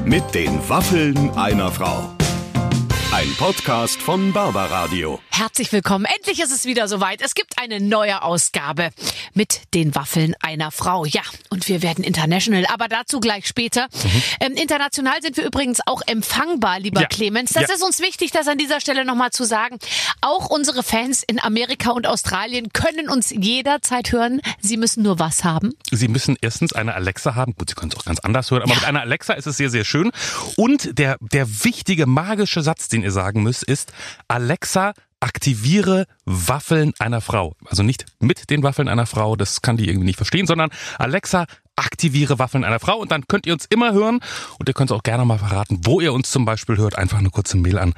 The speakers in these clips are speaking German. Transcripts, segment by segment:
Mit den Waffeln einer Frau. Ein Podcast von Barbaradio. Herzlich willkommen. Endlich ist es wieder soweit. Es gibt eine neue Ausgabe mit den Waffeln einer Frau. Ja, und wir werden international, aber dazu gleich später. International sind wir übrigens auch empfangbar, lieber Clemens. Das ist uns wichtig, das an dieser Stelle nochmal zu sagen. Auch unsere Fans in Amerika und Australien können uns jederzeit hören. Sie müssen nur was haben? Sie müssen erstens eine Alexa haben. Gut, Sie können es auch ganz anders hören, aber mit einer Alexa ist es sehr, sehr schön. Und der wichtige, magische Satz, den ihr sagen müsst, ist: Alexa, aktiviere Waffeln einer Frau. Also nicht mit den Waffeln einer Frau, das kann die irgendwie nicht verstehen, sondern Alexa, aktiviere Waffeln einer Frau, und dann könnt ihr uns immer hören, und ihr könnt auch gerne mal verraten, wo ihr uns zum Beispiel hört. Einfach eine kurze Mail an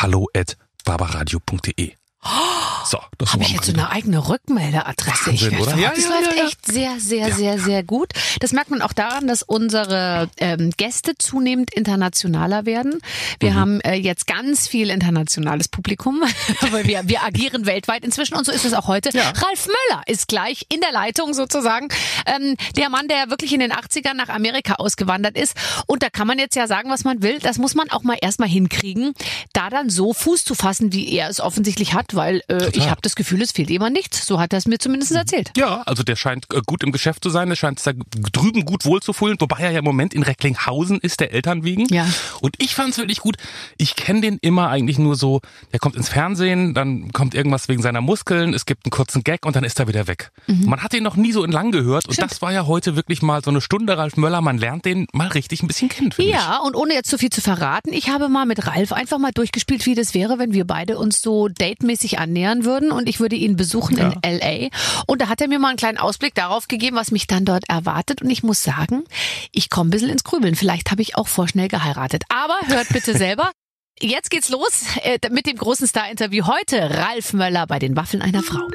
hallo@barbaradio.de. So, das habe ich jetzt so eine eigene Rückmeldeadresse. Wahnsinn, oder? Das läuft echt sehr gut. Das merkt man auch daran, dass unsere Gäste zunehmend internationaler werden. Wir haben jetzt ganz viel internationales Publikum, weil wir agieren weltweit inzwischen, und so ist es auch heute. Ja. Ralf Möller ist gleich in der Leitung sozusagen. Der Mann, der wirklich in den 80ern nach Amerika ausgewandert ist. Und da kann man jetzt ja sagen, was man will. Das muss man auch mal erstmal hinkriegen, da dann so Fuß zu fassen, wie er es offensichtlich hat, weil ich habe das Gefühl, es fehlt ihm an nichts. So hat er es mir zumindest erzählt. Ja, also der scheint gut im Geschäft zu sein. Der scheint sich da drüben gut wohlzufühlen. Wobei er ja im Moment in Recklinghausen ist, der Eltern wegen. Ja. Und ich fand es wirklich gut. Ich kenne den immer eigentlich nur so, der kommt ins Fernsehen, dann kommt irgendwas wegen seiner Muskeln, es gibt einen kurzen Gag und dann ist er wieder weg. Man hat den noch nie so entlang gehört. Und das war ja heute wirklich mal so eine Stunde Ralf Möller. Man lernt den mal richtig ein bisschen kennen, finde ich. Ja, und ohne jetzt zu viel zu verraten, ich habe mal mit Ralf einfach mal durchgespielt, wie das wäre, wenn wir beide uns so datemäßig annähern würden, und ich würde ihn besuchen in L.A. Und da hat er mir mal einen kleinen Ausblick darauf gegeben, was mich dann dort erwartet. Und ich muss sagen, ich komme ein bisschen ins Grübeln. Vielleicht habe ich auch vorschnell geheiratet. Aber hört bitte selber. Jetzt geht's los mit dem großen Star-Interview heute. Ralf Möller bei den Waffeln einer Frau.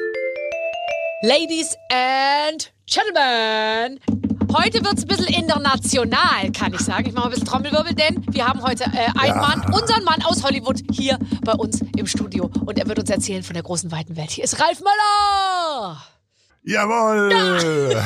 Ladies and Gentlemen, heute wird's ein bisschen international, kann ich sagen. Ich mache ein bisschen Trommelwirbel, denn wir haben heute unseren Mann aus Hollywood, hier bei uns im Studio. Und er wird uns erzählen von der großen, weiten Welt. Hier ist Ralf Möller! Jawohl! Ja.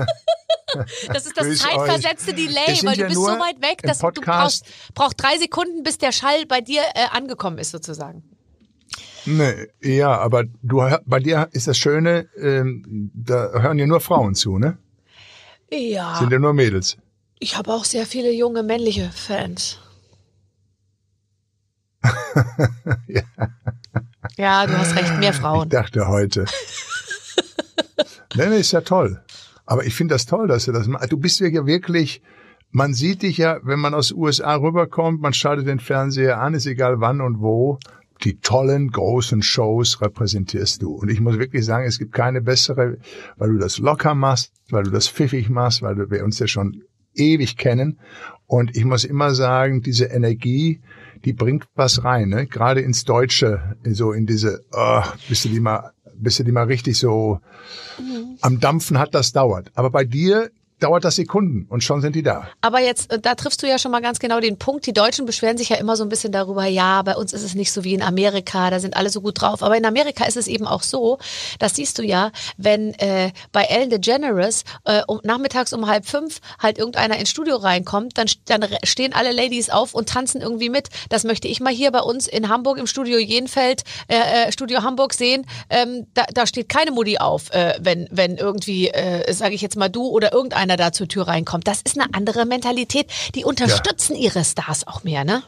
Das ist das zeitversetzte Delay, weil du bist so weit weg, dass du brauchst 3 Sekunden, bis der Schall bei dir angekommen ist, sozusagen. Nee, ja, aber bei dir ist das Schöne, da hören ja nur Frauen zu, ne? Ja. Sind ja nur Mädels. Ich habe auch sehr viele junge männliche Fans. Ja, du hast recht, mehr Frauen. Ich dachte heute. Nee, ist ja toll. Aber ich finde das toll, dass du das machst. Du bist ja wirklich, man sieht dich ja, wenn man aus den USA rüberkommt, man schaltet den Fernseher an, ist egal wann und wo. Die tollen, großen Shows repräsentierst du. Und ich muss wirklich sagen, es gibt keine bessere, weil du das locker machst, weil du das pfiffig machst, weil wir uns ja schon ewig kennen. Und ich muss immer sagen, diese Energie, die bringt was rein, ne? Gerade ins Deutsche, so in diese, bis du die mal richtig so am Dampfen hat, das dauert. Aber bei dir dauert das Sekunden und schon sind die da. Aber jetzt, da triffst du ja schon mal ganz genau den Punkt. Die Deutschen beschweren sich ja immer so ein bisschen darüber, ja, bei uns ist es nicht so wie in Amerika, da sind alle so gut drauf. Aber in Amerika ist es eben auch so, das siehst du ja, wenn bei Ellen DeGeneres nachmittags um 4:30 halt irgendeiner ins Studio reinkommt, dann stehen alle Ladies auf und tanzen irgendwie mit. Das möchte ich mal hier bei uns in Hamburg im Studio Jenfeld, Studio Hamburg sehen. Da steht keine Mutti auf, wenn irgendwie, sage ich jetzt mal du oder irgendeiner da zur Tür reinkommt. Das ist eine andere Mentalität. Die unterstützen ihre Stars auch mehr, ne?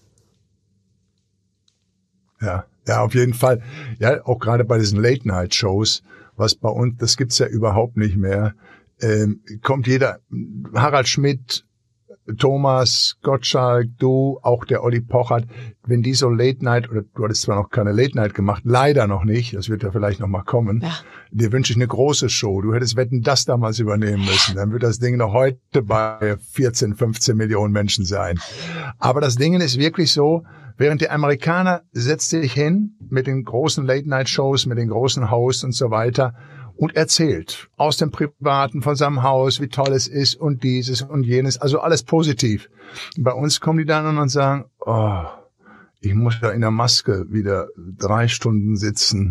Ja, auf jeden Fall. Ja, auch gerade bei diesen Late-Night-Shows, was bei uns, das gibt's ja überhaupt nicht mehr, kommt jeder, Harald Schmidt, Thomas Gottschalk, du, auch der Olli Pochert, wenn die so Late Night, oder du hattest zwar noch keine Late Night gemacht, leider noch nicht, das wird ja vielleicht noch mal kommen, dir wünsche ich eine große Show. Du hättest Wetten, das damals übernehmen müssen. Dann wird das Ding noch heute bei 14, 15 Millionen Menschen sein. Aber das Ding ist wirklich so, während der Amerikaner setzt sich hin mit den großen Late Night Shows, mit den großen Hosts und so weiter, und erzählt aus dem Privaten von seinem Haus, wie toll es ist und dieses und jenes, also alles positiv. Bei uns kommen die dann und sagen, ich muss da in der Maske wieder 3 Stunden sitzen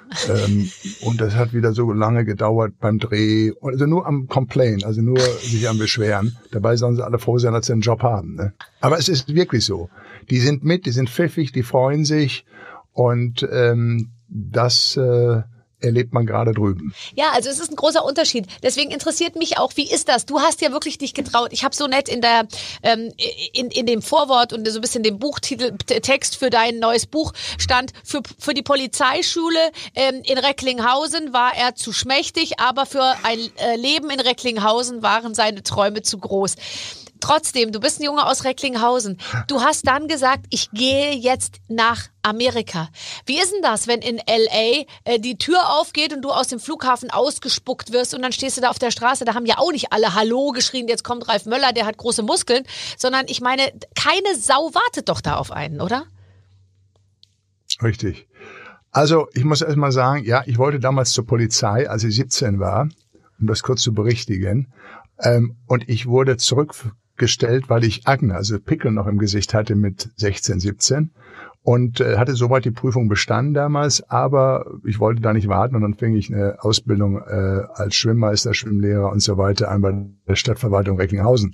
Und das hat wieder so lange gedauert beim Dreh. Also nur am Complain, also nur sich am Beschweren. Dabei sollen sie alle froh sein, dass sie einen Job haben. Ne? Aber es ist wirklich so. Die sind mit, die sind pfiffig, die freuen sich. Und das erlebt man gerade drüben. Ja, also es ist ein großer Unterschied. Deswegen interessiert mich auch, wie ist das? Du hast ja wirklich dich getraut. Ich habe so nett in der in dem Vorwort und so ein bisschen dem Buchtitel Text für dein neues Buch stand, für die Polizeischule in Recklinghausen war er zu schmächtig, aber für ein Leben in Recklinghausen waren seine Träume zu groß. Trotzdem, du bist ein Junge aus Recklinghausen. Du hast dann gesagt, ich gehe jetzt nach Amerika. Wie ist denn das, wenn in L.A. Die Tür aufgeht und du aus dem Flughafen ausgespuckt wirst und dann stehst du da auf der Straße, da haben ja auch nicht alle Hallo geschrien, jetzt kommt Ralf Möller, der hat große Muskeln, sondern ich meine, keine Sau wartet doch da auf einen, oder? Richtig. Also ich muss erst mal sagen, ja, ich wollte damals zur Polizei, als ich 17 war, um das kurz zu berichtigen, und ich wurde zurückgestellt, weil ich Akne, also Pickel noch im Gesicht hatte mit 16, 17 und hatte soweit die Prüfung bestanden damals, aber ich wollte da nicht warten und dann fing ich eine Ausbildung als Schwimmmeister, Schwimmlehrer und so weiter an bei der Stadtverwaltung Recklinghausen.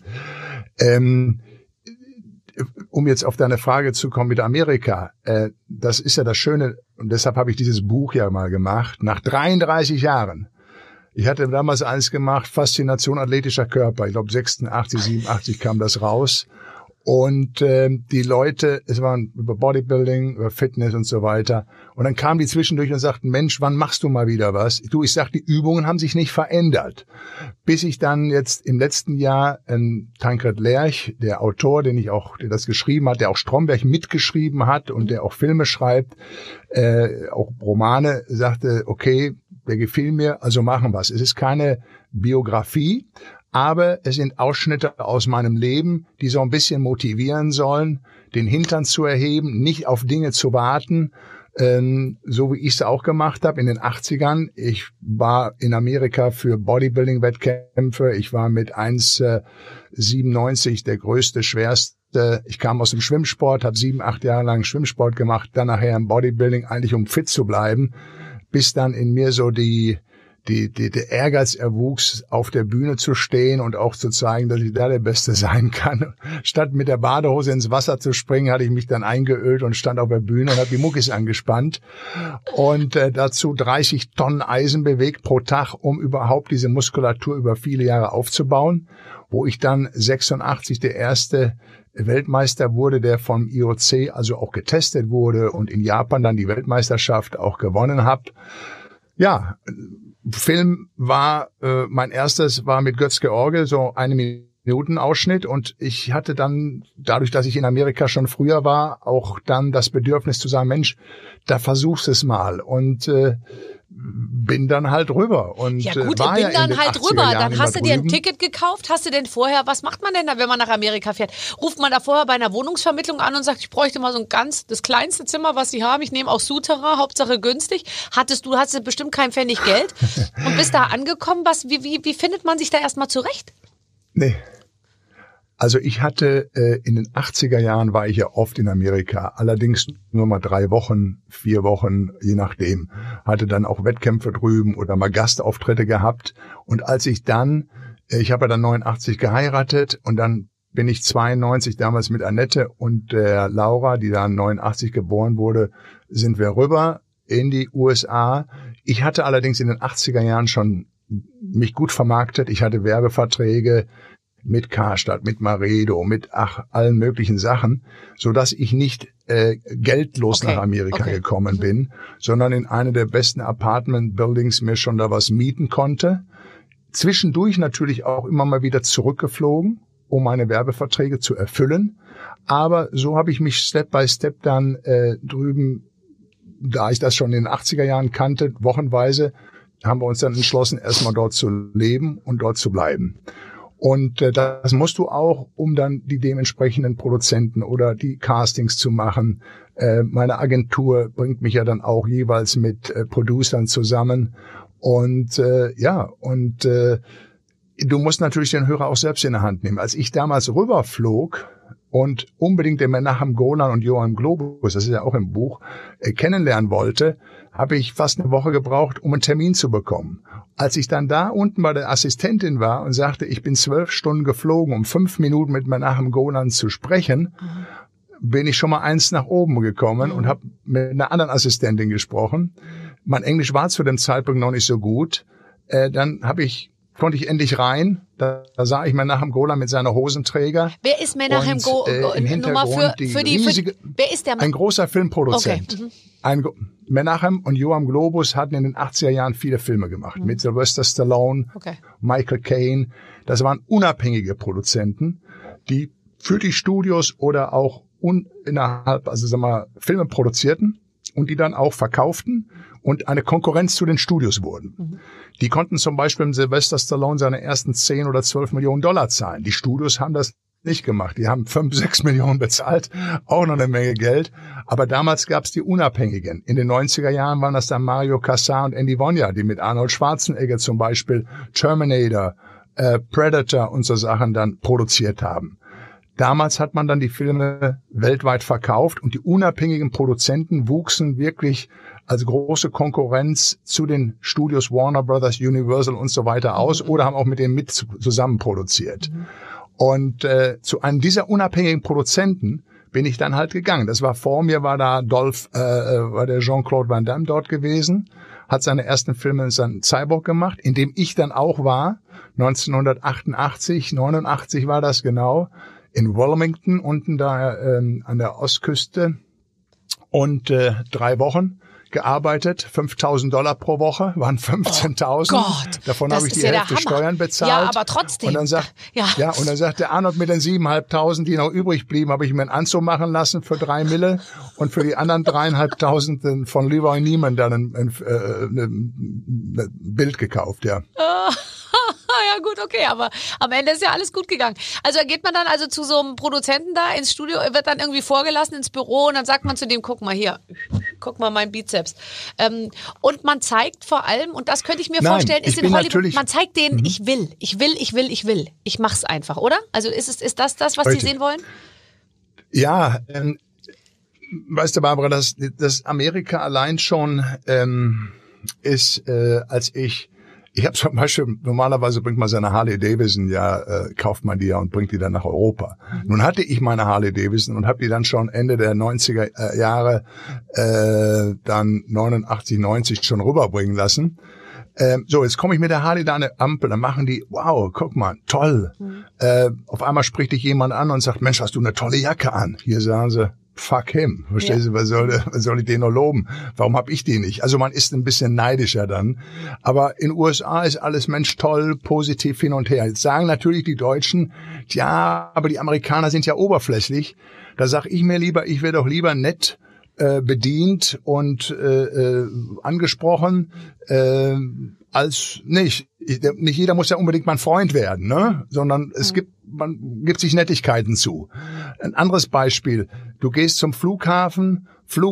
Um jetzt auf deine Frage zu kommen mit Amerika, das ist ja das Schöne und deshalb habe ich dieses Buch ja mal gemacht, nach 33 Jahren. Ich hatte damals eins gemacht, Faszination athletischer Körper. Ich glaube 86, 87 kam das raus. Und die Leute, es waren über Bodybuilding, über Fitness und so weiter. Und dann kamen die zwischendurch und sagten, Mensch, wann machst du mal wieder was? Du, ich sag, die Übungen haben sich nicht verändert. Bis ich dann jetzt im letzten Jahr Tankred Lerch, der Autor, der das geschrieben hat, der auch Stromberg mitgeschrieben hat und der auch Filme schreibt, auch Romane, sagte, okay, der gefiel mir, also machen wir es. Es ist keine Biografie, aber es sind Ausschnitte aus meinem Leben, die so ein bisschen motivieren sollen, den Hintern zu erheben, nicht auf Dinge zu warten, so wie ich es auch gemacht habe in den 80ern. Ich war in Amerika für Bodybuilding-Wettkämpfe. Ich war mit 1,97 der größte, schwerste. Ich kam aus dem Schwimmsport, habe 7, 8 Jahre lang Schwimmsport gemacht, dann nachher im Bodybuilding, eigentlich um fit zu bleiben, bis dann in mir so der Ehrgeiz erwuchs, auf der Bühne zu stehen und auch zu zeigen, dass ich da der Beste sein kann. Statt mit der Badehose ins Wasser zu springen, hatte ich mich dann eingeölt und stand auf der Bühne und habe die Muckis angespannt und dazu 30 Tonnen Eisen bewegt pro Tag, um überhaupt diese Muskulatur über viele Jahre aufzubauen, wo ich dann 86 der erste Weltmeister wurde, der vom IOC also auch getestet wurde und in Japan dann die Weltmeisterschaft auch gewonnen habe. Ja, Film war, mein erstes war mit Götz-George, so 1 Minuten Ausschnitt und ich hatte dann, dadurch, dass ich in Amerika schon früher war, auch dann das Bedürfnis zu sagen, Mensch, da versuch's es mal und bin dann halt rüber. Und ja gut, war bin ja dann halt rüber. Dann hast du dir ein drüben. Ticket gekauft. Hast du denn vorher, was macht man denn da, wenn man nach Amerika fährt? Ruft man da vorher bei einer Wohnungsvermittlung an und sagt, ich bräuchte mal so das kleinste Zimmer, was sie haben. Ich nehme auch Souterrain, Hauptsache günstig. Hattest bestimmt kein Pfennig Geld und bist da angekommen. Wie findet man sich da erstmal zurecht? Nee. Also ich hatte in den 80er Jahren war ich ja oft in Amerika, allerdings nur mal 3 Wochen, 4 Wochen, je nachdem. Hatte dann auch Wettkämpfe drüben oder mal Gastauftritte gehabt. Und als ich dann, ich habe ja dann 89 geheiratet und dann bin ich 92 damals mit Annette und der Laura, die dann 89 geboren wurde, sind wir rüber in die USA. Ich hatte allerdings in den 80er Jahren schon mich gut vermarktet. Ich hatte Werbeverträge mit Karstadt, mit Maredo, mit allen möglichen Sachen, so dass ich nicht geldlos nach Amerika gekommen bin, sondern in eine der besten Apartment-Buildings mir schon da was mieten konnte. Zwischendurch natürlich auch immer mal wieder zurückgeflogen, um meine Werbeverträge zu erfüllen. Aber so habe ich mich Step by Step dann drüben, da ich das schon in den 80er Jahren kannte, wochenweise, haben wir uns dann entschlossen, erstmal dort zu leben und dort zu bleiben. Und das musst du auch, um dann die dementsprechenden Produzenten oder die Castings zu machen. Meine Agentur bringt mich ja dann auch jeweils mit Producern zusammen. Und du musst natürlich den Hörer auch selbst in der Hand nehmen. Als ich damals rüberflog und unbedingt den Menachem Golan und Yoam Globus, das ist ja auch im Buch, kennenlernen wollte, habe ich fast eine Woche gebraucht, um einen Termin zu bekommen. Als ich dann da unten bei der Assistentin war und sagte, ich bin 12 Stunden geflogen, um 5 Minuten mit Menachem Golan zu sprechen, bin ich schon mal eins nach oben gekommen und habe mit einer anderen Assistentin gesprochen. Mein Englisch war zu dem Zeitpunkt noch nicht so gut. Dann konnte ich endlich rein. Da sah ich Menachem Golan mit seiner Hosenträger. Wer ist Menachem Golan? Im Hintergrund wer ist der? Ein großer Filmproduzent. Okay. Menachem und Yoam Globus hatten in den 80er Jahren viele Filme gemacht. Mit Sylvester Stallone, Michael Caine. Das waren unabhängige Produzenten, die für die Studios oder auch innerhalb, Filme produzierten und die dann auch verkauften und eine Konkurrenz zu den Studios wurden. Die konnten zum Beispiel mit Sylvester Stallone seine ersten 10 oder 12 Millionen Dollar zahlen. Die Studios haben das nicht gemacht. Die haben 5, 6 Millionen bezahlt, auch noch eine Menge Geld. Aber damals gab es die Unabhängigen. In den 90er Jahren waren das dann Mario Kassar und Andy Vajna, die mit Arnold Schwarzenegger zum Beispiel Terminator, Predator und so Sachen dann produziert haben. Damals hat man dann die Filme weltweit verkauft und die unabhängigen Produzenten wuchsen wirklich als große Konkurrenz zu den Studios Warner Brothers, Universal und so weiter aus oder haben auch mit denen mit zusammen produziert. Und zu einem dieser unabhängigen Produzenten bin ich dann halt gegangen. Das war vor mir, war der Jean-Claude Van Damme dort gewesen, hat seine ersten Filme in seinem Cyborg gemacht, in dem ich dann auch war, 1988, 89 war das genau, in Wilmington, unten da an der Ostküste und 3 Wochen gearbeitet, $5.000 pro Woche, waren 15.000. Oh Gott, davon habe ich die Hälfte Steuern bezahlt. Ja, aber trotzdem. Und dann sagt der Arnold, mit den 7.500, die noch übrig blieben, habe ich mir einen Anzug machen lassen für 3 Mille und für die anderen 3.500 von Leroy Neiman dann ein Bild gekauft, ja. Ja gut, okay, aber am Ende ist ja alles gut gegangen. Also geht man dann also zu so einem Produzenten da ins Studio, wird dann irgendwie vorgelassen ins Büro und dann sagt man zu dem, guck mal hier, guck mal mein Bizeps. Und man zeigt vor allem, und das könnte ich mir vorstellen, ist in Hollywood, man zeigt denen, ich will. Ich mach's einfach, oder? Also ist das, was die sehen wollen? Ja, weißt du, Barbara, das Amerika allein schon ist, als ich habe zum Beispiel, normalerweise bringt man seine Harley Davidson, kauft man die ja und bringt die dann nach Europa. Nun hatte ich meine Harley Davidson und habe die dann schon Ende der 90er Jahre, dann 89, 90 schon rüberbringen lassen. Jetzt komme ich mit der Harley da an eine Ampel, dann machen die, wow, guck mal, toll. Auf einmal spricht dich jemand an und sagt, Mensch, hast du eine tolle Jacke an? Hier sagen sie, fuck him. Verstehst du, was soll ich den noch loben? Warum hab ich die nicht? Also man ist ein bisschen neidischer dann. Aber in USA ist alles Mensch toll, positiv hin und her. Jetzt sagen natürlich die Deutschen, ja, aber die Amerikaner sind ja oberflächlich. Da sag ich mir lieber, ich werde doch lieber nett bedient und angesprochen als nicht. Nicht jeder muss ja unbedingt mein Freund werden, ne? Sondern man gibt sich Nettigkeiten zu. Ein anderes Beispiel. Du gehst zum Flughafen,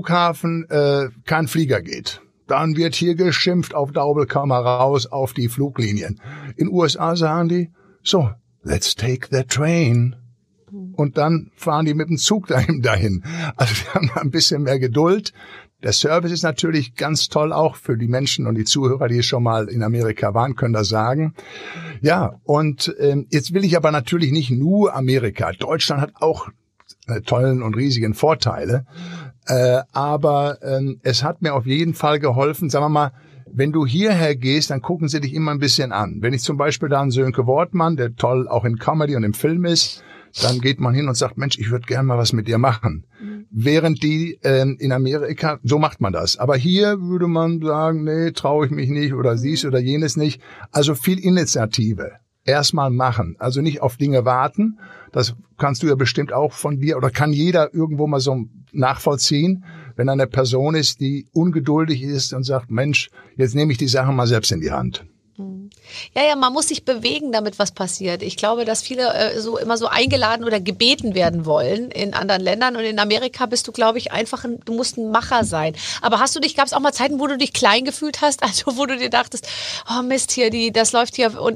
kein Flieger geht. Dann wird hier geschimpft auf Daubelkammer raus auf die Fluglinien. In USA sagen die, so, let's take the train. Und dann fahren die mit dem Zug dahin. Also die haben ein bisschen mehr Geduld. Der Service ist natürlich ganz toll auch für die Menschen und die Zuhörer, die schon mal in Amerika waren, können das sagen. Ja, und jetzt will ich aber natürlich nicht nur Amerika. Deutschland hat auch tollen und riesigen Vorteile. Aber es hat mir auf jeden Fall geholfen, sagen wir mal, wenn du hierher gehst, dann gucken sie dich immer ein bisschen an. Wenn ich zum Beispiel da einen Sönke Wortmann, der toll auch in Comedy und im Film ist, dann geht man hin und sagt, Mensch, ich würde gerne mal was mit dir machen. Während die in Amerika, so macht man das. Aber hier würde man sagen, nee, traue ich mich nicht oder dies oder jenes nicht. Also viel Initiative. Erstmal machen. Also nicht auf Dinge warten. Das kannst du ja bestimmt auch von dir oder kann jeder irgendwo mal so nachvollziehen, wenn eine Person ist, die ungeduldig ist und sagt, Mensch, jetzt nehme ich die Sache mal selbst in die Hand. Ja, man muss sich bewegen, damit was passiert. Ich glaube, dass viele immer so eingeladen oder gebeten werden wollen in anderen Ländern. Und in Amerika bist du, glaube ich, du musst ein Macher sein. Aber gab es auch mal Zeiten, wo du dich klein gefühlt hast? Also wo du dir dachtest, oh Mist, hier, das läuft hier und ich krieg irgendwie nicht so einen Fuß auf den Boden am Anfang? Ja,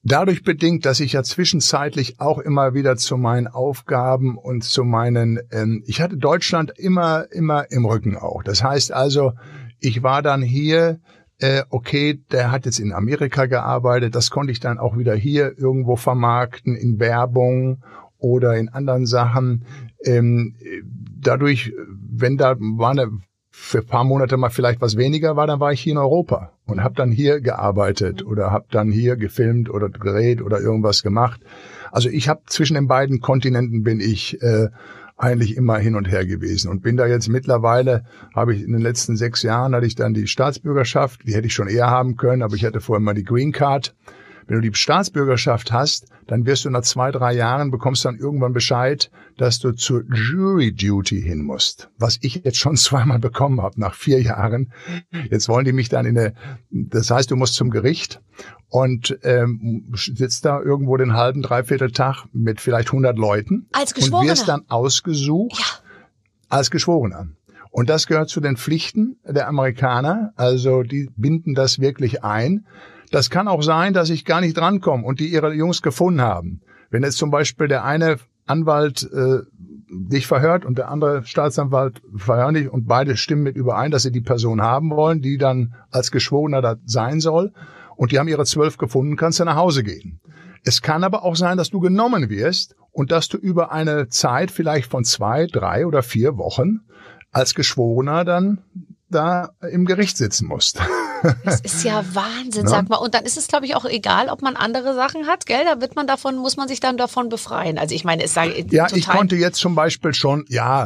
dadurch bedingt, dass ich ja zwischenzeitlich auch immer wieder zu meinen Aufgaben und zu meinen, ich hatte Deutschland immer im Rücken auch. Das heißt also, ich war dann hier, okay, der hat jetzt in Amerika gearbeitet, das konnte ich dann auch wieder hier irgendwo vermarkten, in Werbung oder in anderen Sachen. Dadurch, wenn da für ein paar Monate mal vielleicht was weniger war, dann war ich hier in Europa und habe dann hier gearbeitet oder habe dann hier gefilmt oder gedreht oder irgendwas gemacht. Also ich habe zwischen den beiden Kontinenten bin ich eigentlich immer hin und her gewesen und bin da jetzt mittlerweile, habe ich in den letzten 6 Jahren, hatte ich dann die Staatsbürgerschaft, die hätte ich schon eher haben können, aber ich hatte vorher mal die Green Card. Wenn du die Staatsbürgerschaft hast, dann wirst du nach 2, 3 Jahren, bekommst dann irgendwann Bescheid, dass du zur Jury Duty hin musst. Was ich jetzt schon 2-mal bekommen habe, nach 4 Jahren. Jetzt wollen die mich dann das heißt, du musst zum Gericht und sitzt da irgendwo den halben, dreiviertel Tag mit vielleicht 100 Leuten. Als Geschworener. Und wirst dann ausgesucht als Geschworener. Und das gehört zu den Pflichten der Amerikaner. Also die binden das wirklich ein. Das kann auch sein, dass ich gar nicht drankomme und die ihre Jungs gefunden haben. Wenn jetzt zum Beispiel der eine Anwalt dich verhört und der andere Staatsanwalt verhört dich und beide stimmen mit überein, dass sie die Person haben wollen, die dann als Geschworener da sein soll und die haben ihre 12 gefunden, kannst du nach Hause gehen. Es kann aber auch sein, dass du genommen wirst und dass du über eine Zeit vielleicht von 2, 3 oder 4 Wochen als Geschworener dann da im Gericht sitzen musst. Das ist ja Wahnsinn, sag mal. Und dann ist es, glaube ich, auch egal, ob man andere Sachen hat, gell? Da muss man sich dann davon befreien. Also ich meine, es sei ja, total. Ich konnte jetzt zum Beispiel schon,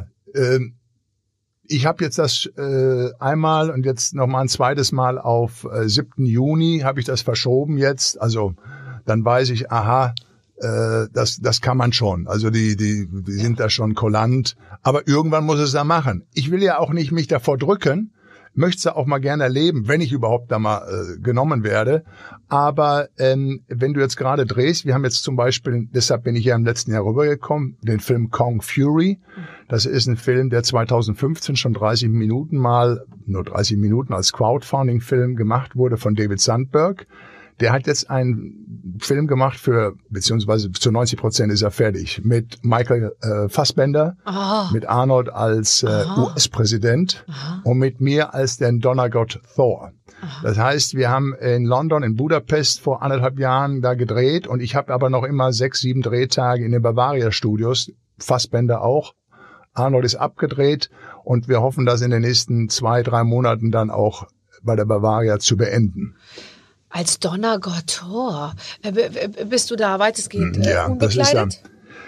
ich habe jetzt das einmal und jetzt noch mal ein zweites Mal auf 7. Juni habe ich das verschoben jetzt. Also dann weiß ich, das kann man schon. Also die sind da schon kulant. Aber irgendwann muss es da machen. Ich will ja auch nicht mich davor drücken. Möchte es auch mal gerne erleben, wenn ich überhaupt da mal genommen werde. Aber wenn du jetzt gerade drehst, wir haben jetzt zum Beispiel, deshalb bin ich ja im letzten Jahr rübergekommen, den Film Kong Fury. Das ist ein Film, der 2015 schon 30 Minuten als Crowdfunding-Film gemacht wurde von David Sandberg. Der hat jetzt einen Film gemacht beziehungsweise zu 90% ist er fertig, mit Michael Fassbender, mit Arnold als US-Präsident und mit mir als den Donnergott Thor. Das heißt, wir haben in London, in Budapest vor 1,5 Jahren da gedreht und ich habe aber noch immer 6, 7 Drehtage in den Bavaria Studios, Fassbender auch. Arnold ist abgedreht und wir hoffen, das in den nächsten 2, 3 Monaten dann auch bei der Bavaria zu beenden. Als Donnergott Thor. Bist du da weitestgehend unbekleidet? Das ist ja,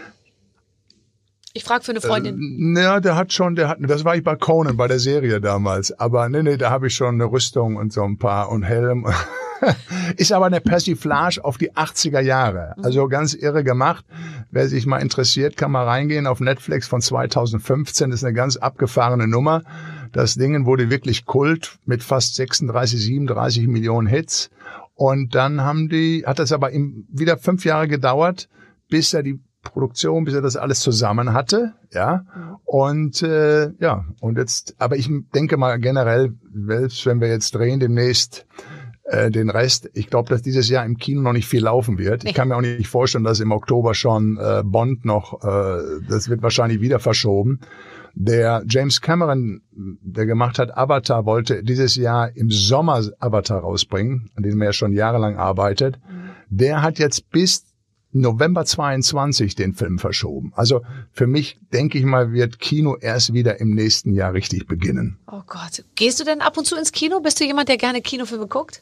ich frage für eine Freundin. Das war ich bei Conan, bei der Serie damals. Aber da habe ich schon eine Rüstung und so ein paar und Helm. Ist aber eine Persiflage auf die 80er Jahre. Also ganz irre gemacht. Wer sich mal interessiert, kann mal reingehen auf Netflix von 2015. Das ist eine ganz abgefahrene Nummer. Das Ding wurde wirklich Kult mit fast 36, 37 Millionen Hits. Und dann hat das aber wieder 5 Jahre gedauert, bis er das alles zusammen hatte, ja. Und und jetzt, aber ich denke mal generell, selbst wenn wir jetzt drehen demnächst den Rest, ich glaube, dass dieses Jahr im Kino noch nicht viel laufen wird. Ich kann mir auch nicht vorstellen, dass im Oktober schon Bond noch, das wird wahrscheinlich wieder verschoben. Der James Cameron, der gemacht hat Avatar, wollte dieses Jahr im Sommer Avatar rausbringen, an dem er ja schon jahrelang arbeitet. Der hat jetzt bis November 22 den Film verschoben. Also für mich, denke ich mal, wird Kino erst wieder im nächsten Jahr richtig beginnen. Oh Gott. Gehst du denn ab und zu ins Kino? Bist du jemand, der gerne Kinofilme guckt?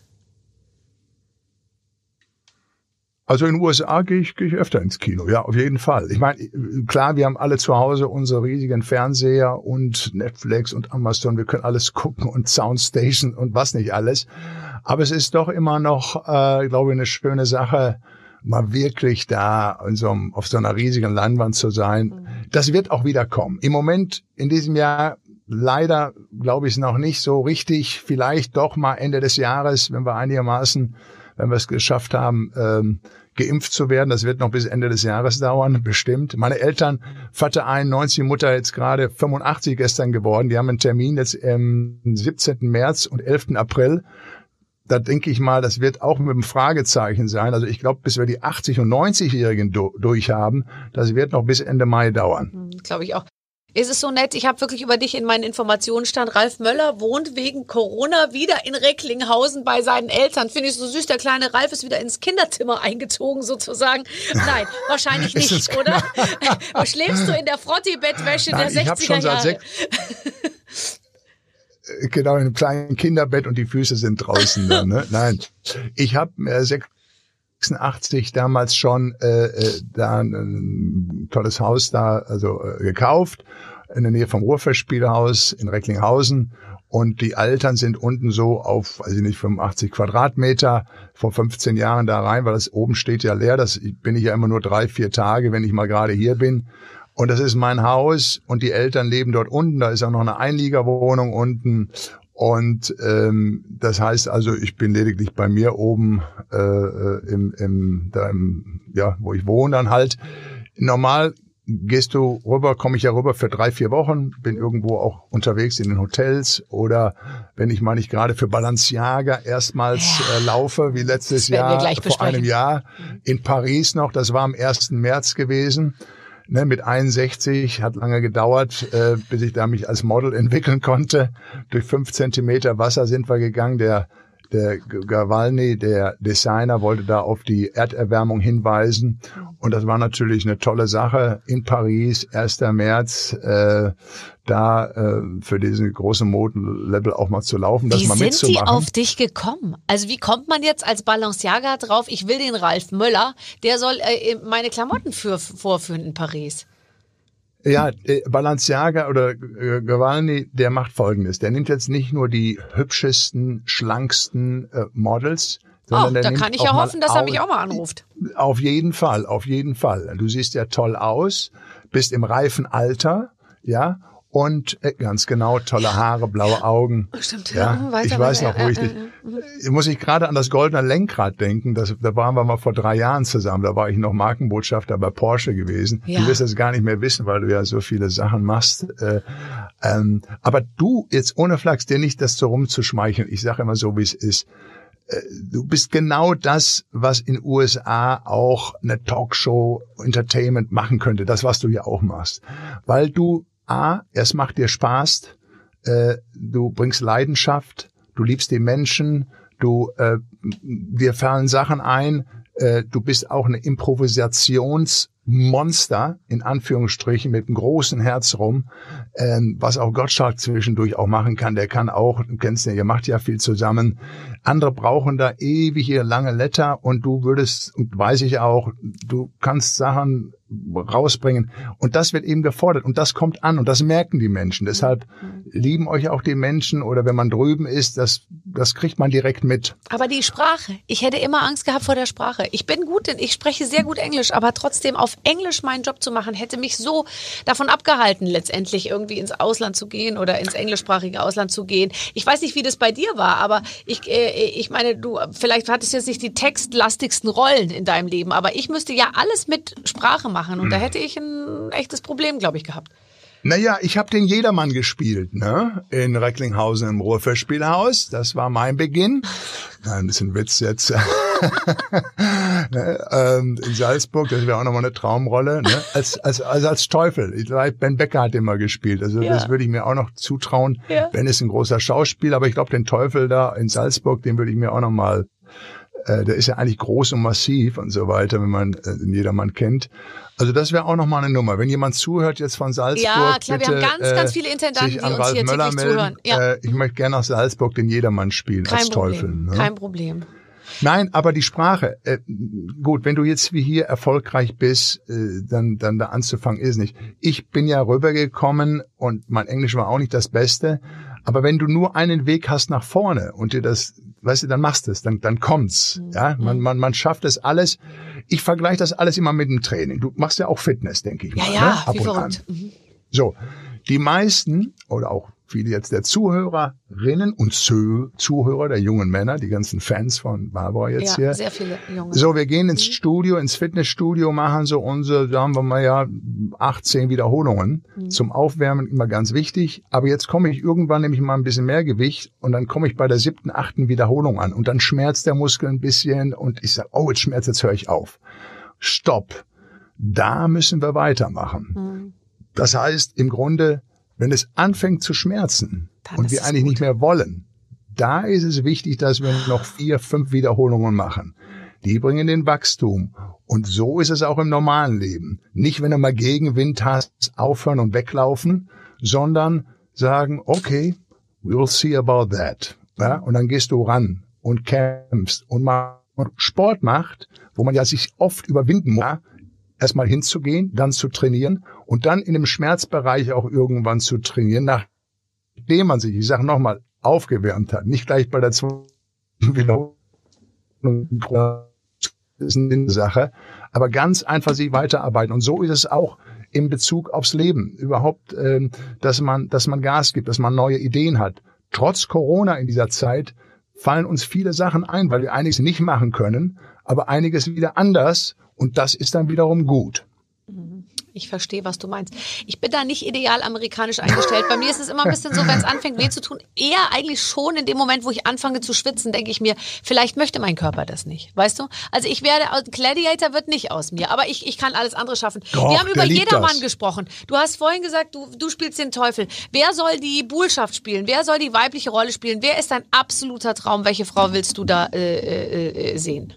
Also in den USA gehe ich öfter ins Kino, ja, auf jeden Fall. Ich meine, klar, wir haben alle zu Hause unsere riesigen Fernseher und Netflix und Amazon, wir können alles gucken und Soundstation und was nicht alles. Aber es ist doch immer noch, glaube ich, eine schöne Sache, mal wirklich da auf so einer riesigen Leinwand zu sein. Das wird auch wieder kommen. Im Moment, in diesem Jahr, leider, glaube ich, noch nicht so richtig. Vielleicht doch mal Ende des Jahres, wenn wir es geschafft haben, geimpft zu werden. Das wird noch bis Ende des Jahres dauern, bestimmt. Meine Eltern, Vater 91, Mutter jetzt gerade 85 gestern geworden. Die haben einen Termin jetzt am 17. März und 11. April. da denke ich mal, das wird auch mit einem Fragezeichen sein. Also ich glaube, bis wir die 80- und 90-Jährigen durchhaben, das wird noch bis Ende Mai dauern. Glaube ich auch. Es ist so nett, ich habe wirklich über dich in meinen Informationen stand, Ralf Möller wohnt wegen Corona wieder in Recklinghausen bei seinen Eltern. Finde ich so süß, der kleine Ralf ist wieder ins Kinderzimmer eingezogen sozusagen. Nein, wahrscheinlich nicht, oder? Schläfst du in der Frotti-Bettwäsche der 60er Jahre? Genau, in einem kleinen Kinderbett und die Füße sind draußen. Dann, ne? Nein, ich habe 86 damals schon da ein tolles Haus da gekauft in der Nähe vom Ruhrfestspielhaus in Recklinghausen und die Eltern sind unten so auf, weiß ich nicht, 85 Quadratmeter vor 15 Jahren da rein, weil das oben steht ja leer, das bin ich ja immer nur 3-4 Tage, wenn ich mal gerade hier bin. Und das ist mein Haus und die Eltern leben dort unten, da ist auch noch eine Einliegerwohnung unten. Und das heißt also, ich bin lediglich bei mir oben wo ich wohne dann halt. Normal komme ich ja rüber für 3-4 Wochen, bin irgendwo auch unterwegs in den Hotels oder wenn ich mal nicht gerade für Balenciaga erstmals laufe, wie letztes Jahr, vor einem Jahr in Paris noch, das war am 1. März gewesen. Ne, mit 61, hat lange gedauert, bis ich da mich als Model entwickeln konnte. Durch 5 Zentimeter Wasser sind wir gegangen. Der Gawalny, der Designer, wollte da auf die Erderwärmung hinweisen. Und das war natürlich eine tolle Sache in Paris, 1. März, für diesen großen Modelabel auch mal zu laufen, das mal mitzumachen. Wie sind die auf dich gekommen? Also wie kommt man jetzt als Balenciaga drauf, ich will den Ralf Möller, der soll meine Klamotten vorführen in Paris? Ja, Balenciaga oder Gawalny, der macht Folgendes. Der nimmt jetzt nicht nur die hübschesten, schlanksten Models, sondern der da nimmt kann ich ja hoffen, dass er mich auch mal anruft. Auf jeden Fall, auf jeden Fall. Du siehst ja toll aus, bist im reifen Alter, ja, und ganz genau, tolle Haare, blaue Augen. Stimmt, ja. Ich weiß noch, wo ich dich, muss ich gerade an das goldene Lenkrad denken. Da waren wir mal vor 3 Jahren zusammen. Da war ich noch Markenbotschafter bei Porsche gewesen. Ja. Du wirst das gar nicht mehr wissen, weil du ja so viele Sachen machst. Aber du, jetzt ohne Flachs, dir nicht das so rumzuschmeicheln. Ich sage immer so, wie es ist. Du bist genau das, was in USA auch eine Talkshow, Entertainment machen könnte. Das, was du ja auch machst. Weil du es macht dir Spaß, du bringst Leidenschaft, du liebst die Menschen, dir fallen Sachen ein, du bist auch eine Improvisationsmonster, in Anführungsstrichen, mit einem großen Herz rum, was auch Gottschalk zwischendurch auch machen kann. Der kann auch, du kennst ja, ihr macht ja viel zusammen. Andere brauchen da ewige lange Letter und du würdest, und weiß ich auch, du kannst Sachen rausbringen und das wird eben gefordert und das kommt an und das merken die Menschen. Deshalb lieben euch auch die Menschen oder wenn man drüben ist, das kriegt man direkt mit. Aber die Sprache, ich hätte immer Angst gehabt vor der Sprache. Ich spreche sehr gut Englisch, aber trotzdem auf Englisch meinen Job zu machen, hätte mich so davon abgehalten, letztendlich irgendwie ins Ausland zu gehen oder ins englischsprachige Ausland zu gehen. Ich weiß nicht, wie das bei dir war, aber ich meine, du vielleicht hattest jetzt nicht die textlastigsten Rollen in deinem Leben, aber ich müsste ja alles mit Sprache machen und da hätte ich ein echtes Problem, glaube ich, gehabt. Naja, ich habe den Jedermann gespielt, ne? In Recklinghausen im Ruhrfestspielhaus. Das war mein Beginn. Ein bisschen Witz jetzt. In Salzburg, das wäre auch nochmal eine Traumrolle. Ne? Als Teufel. Ben Becker hat immer gespielt. Also das würde ich mir auch noch zutrauen. Ja. Ben ist ein großer Schauspieler, aber ich glaube, den Teufel da in Salzburg, den würde ich mir auch nochmal. Der ist ja eigentlich groß und massiv und so weiter, wenn man den Jedermann kennt. Also das wäre auch nochmal eine Nummer. Wenn jemand zuhört jetzt von Salzburg, ja, klar, bitte, wir haben ganz viele Intendanten, die uns hier Möller täglich zuhören. Ja. Ich möchte gerne nach Salzburg den Jedermann spielen als Teufel. Ne? Kein Problem. Nein, aber die Sprache, gut, wenn du jetzt wie hier erfolgreich bist, dann da anzufangen ist nicht. Ich bin ja rübergekommen und mein Englisch war auch nicht das Beste, aber wenn du nur einen Weg hast nach vorne und dir das, weißt du, dann machst du es, dann kommt's. Ja, man schafft es alles. Ich vergleiche das alles immer mit dem Training. Du machst ja auch Fitness, denke ich mal. Ja, ne? Ab wie und verrückt. an. So, die meisten oder auch viele jetzt der Zuhörerinnen und Zuhörer, der jungen Männer, die ganzen Fans von Barbara jetzt hier. Ja, sehr viele junge. So, wir gehen ins Studio, ins Fitnessstudio, machen so unsere, sagen wir mal 18 Wiederholungen. Zum Aufwärmen immer ganz wichtig. Aber jetzt komme ich irgendwann, nehme ich mal ein bisschen mehr Gewicht und dann komme ich bei der 7., 8. Wiederholung an und dann schmerzt der Muskel ein bisschen und ich sage, oh, jetzt schmerzt, jetzt höre ich auf. Stopp. Da müssen wir weitermachen. Das heißt, im Grunde, wenn es anfängt zu schmerzen und wir eigentlich nicht mehr wollen, da ist es wichtig, dass wir noch 4, 5 Wiederholungen machen. Die bringen den Wachstum. Und so ist es auch im normalen Leben. Nicht, wenn du mal Gegenwind hast, aufhören und weglaufen, sondern sagen, okay, we'll see about that. Ja, und dann gehst du ran und kämpfst und mal Sport macht, wo man ja sich oft überwinden muss, erstmal hinzugehen, dann zu trainieren und dann in dem Schmerzbereich auch irgendwann zu trainieren, nachdem man sich, ich sage nochmal, aufgewärmt hat. Nicht gleich bei der 2. Wiederholung, das ist eine Sache, aber ganz einfach sich weiterarbeiten. Und so ist es auch in Bezug aufs Leben. Überhaupt, dass man Gas gibt, dass man neue Ideen hat. Trotz Corona in dieser Zeit fallen uns viele Sachen ein, weil wir einiges nicht machen können, aber einiges wieder anders. Und das ist dann wiederum gut. Ich verstehe, was du meinst. Ich bin da nicht ideal amerikanisch eingestellt. Bei mir ist es immer ein bisschen so, wenn es anfängt weh zu tun, eher eigentlich schon in dem Moment, wo ich anfange zu schwitzen, denke ich mir, vielleicht möchte mein Körper das nicht. Weißt du? Also Gladiator wird nicht aus mir, aber ich kann alles andere schaffen. Doch, wir haben über Jedermann gesprochen. Du hast vorhin gesagt, du spielst den Teufel. Wer soll die Buhlschaft spielen? Wer soll die weibliche Rolle spielen? Wer ist dein absoluter Traum? Welche Frau willst du da sehen?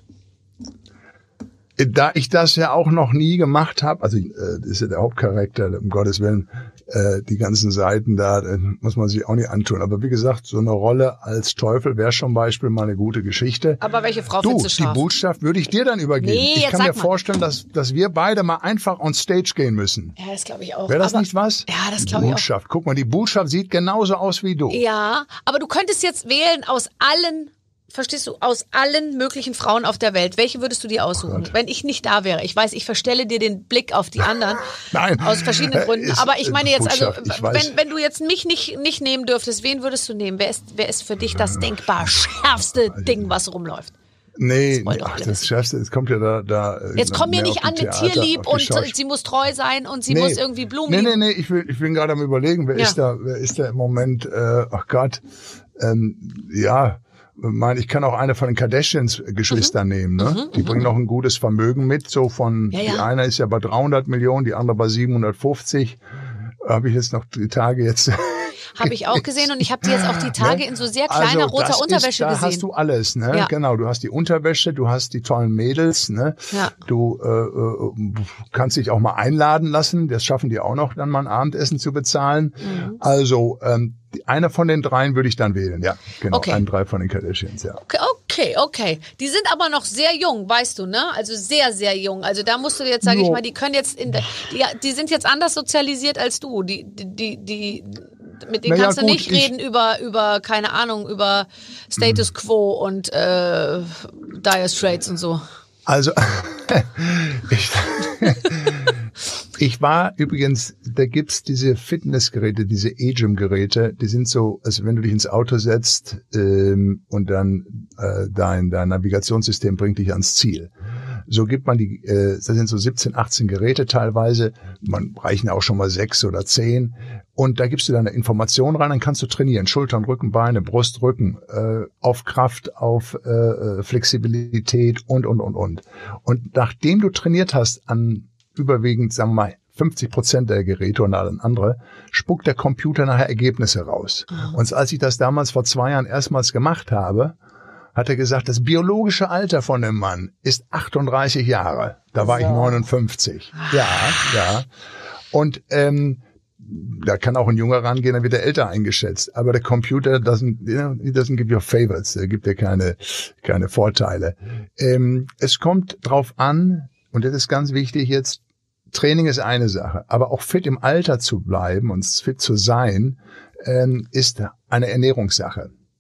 Da ich das ja auch noch nie gemacht habe, also das ist ja der Hauptcharakter, um Gottes Willen, die ganzen Seiten da muss man sich auch nicht antun. Aber wie gesagt, so eine Rolle als Teufel wäre schon Beispiel mal eine gute Geschichte. Aber welche Frau findest du scharf? Die Botschaft würde ich dir dann übergeben. Nee, ich kann mir vorstellen, dass wir beide mal einfach on stage gehen müssen. Ja, das glaube ich auch. Wäre das nicht was? Ja, das glaube ich auch. Botschaft. Guck mal, die Botschaft sieht genauso aus wie du. Ja, aber du könntest jetzt wählen aus allen, verstehst du, aus allen möglichen Frauen auf der Welt. Welche würdest du dir aussuchen, wenn ich nicht da wäre? Ich weiß, ich verstelle dir den Blick auf die anderen. Nein. Aus verschiedenen Gründen. Aber ich meine jetzt, also, Botschaft, wenn du jetzt mich nicht nehmen dürftest, wen würdest du nehmen? Wer ist für dich das denkbar schärfste Ding, was rumläuft? Nee, das Schärfste, es kommt ja da. Jetzt komm mir nicht an mit Tierlieb und sie muss treu sein und sie muss irgendwie Blumen lieben. Nee, ich bin gerade am Überlegen, wer ist da im Moment, ach Gott, ich kann auch eine von den Kardashians-Geschwistern nehmen, ne? Die bringen noch ein gutes Vermögen mit, so von, die eine ist ja bei 300 Millionen, die andere bei 750. Habe ich jetzt noch die Tage jetzt. Habe ich auch gesehen und ich habe die jetzt auch die Tage in so sehr kleiner roter Unterwäsche gesehen. Da hast du alles, ne? Ja. Genau, du hast die Unterwäsche, du hast die tollen Mädels, ne? Ja. Du kannst dich auch mal einladen lassen, das schaffen die auch noch, dann mal ein Abendessen zu bezahlen. Also einer von den dreien würde ich dann wählen, ja, genau, okay. 3 von den Kardashians, ja. Okay. Die sind aber noch sehr jung, weißt du, ne? Also sehr, sehr jung. Also da musst du jetzt, sage ich mal, die können jetzt die sind jetzt anders sozialisiert als du. Mit denen kannst du nicht reden über, keine Ahnung, über Status Quo und Dire Straits und so. Also, ich war übrigens, da gibt's diese Fitnessgeräte, diese A-Gym-Geräte, die sind so, also wenn du dich ins Auto setzt und dann dein Navigationssystem bringt dich ans Ziel. So gibt man das sind so 17, 18 Geräte teilweise, man reichen auch schon mal 6 oder 10 und da gibst du dann eine Information rein, dann kannst du trainieren, Schultern, Rücken, Beine, Brust, Rücken, auf Kraft, auf Flexibilität und. Und nachdem du trainiert hast an überwiegend, sagen wir mal, 50% der Geräte und allen andere, spuckt der Computer nachher Ergebnisse raus. Und als ich das damals vor 2 Jahren erstmals gemacht habe, hat er gesagt, das biologische Alter von dem Mann ist 38 Jahre. Da war ich 59. Ja. Und da kann auch ein Junger rangehen, dann wird er älter eingeschätzt. Aber der Computer doesn't give you favors. Der gibt dir keine Vorteile. Es kommt drauf an, und das ist ganz wichtig jetzt, Training ist eine Sache, aber auch fit im Alter zu bleiben und fit zu sein, ist eine Ernährungssache.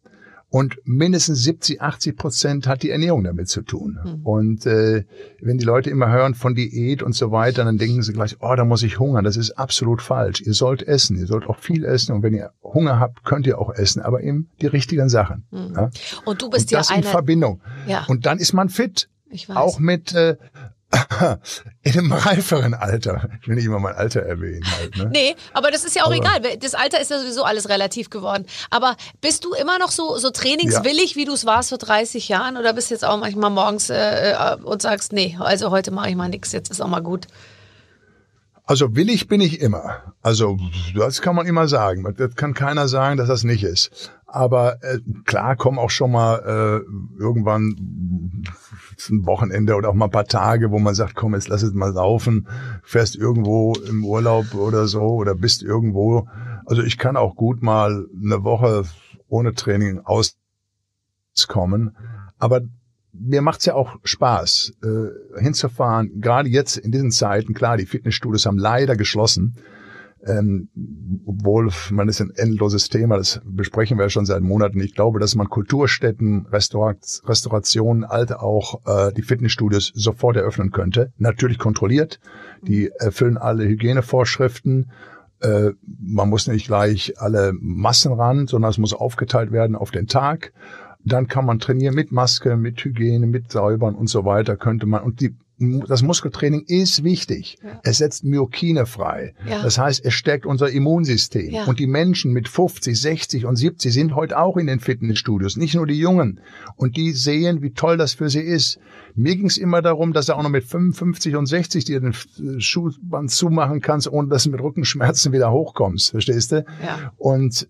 Und mindestens 70-80% hat die Ernährung damit zu tun. Und wenn die Leute immer hören von Diät und so weiter, dann denken sie gleich, da muss ich hungern. Das ist absolut falsch. Ihr sollt essen, ihr sollt auch viel essen. Und wenn ihr Hunger habt, könnt ihr auch essen, aber eben die richtigen Sachen. Ja? Und du bist und das ja in Verbindung. Ja. Und dann ist man fit. Ich weiß. Auch mit in einem reiferen Alter. Ich will nicht immer mein Alter erwähnen halt, ne? Nee, aber das ist ja auch egal. Das Alter ist ja sowieso alles relativ geworden. Aber bist du immer noch so trainingswillig, wie du es warst vor 30 Jahren? Oder bist du jetzt auch manchmal morgens und sagst, nee, also heute mache ich mal nichts, jetzt ist auch mal gut? Also willig bin ich immer. Also das kann man immer sagen. Das kann keiner sagen, dass das nicht ist. Aber klar kommen auch schon mal irgendwann ein Wochenende oder auch mal ein paar Tage, wo man sagt, komm, jetzt lass es mal laufen, fährst irgendwo im Urlaub oder so oder bist irgendwo. Also ich kann auch gut mal eine Woche ohne Training auskommen. Aber mir macht's ja auch Spaß, hinzufahren. Gerade jetzt in diesen Zeiten, klar, die Fitnessstudios haben leider geschlossen. Obwohl, man ist ein endloses Thema, das besprechen wir ja schon seit Monaten. Ich glaube, dass man Kulturstätten, Restaurationen, alte auch die Fitnessstudios sofort eröffnen könnte. Natürlich kontrolliert. Die erfüllen alle Hygienevorschriften. Man muss nicht gleich alle Massen ran, sondern es muss aufgeteilt werden auf den Tag. Dann kann man trainieren mit Maske, mit Hygiene, mit Säubern und so weiter könnte man. Und das Muskeltraining ist wichtig. Ja. Es setzt Myokine frei. Ja. Das heißt, es stärkt unser Immunsystem. Ja. Und die Menschen mit 50, 60 und 70 sind heute auch in den Fitnessstudios, nicht nur die Jungen. Und die sehen, wie toll das für sie ist. Mir ging es immer darum, dass du auch noch mit 55 und 60 dir den Schuhband zumachen kannst, ohne dass du mit Rückenschmerzen wieder hochkommst. Verstehst du? Ja. Und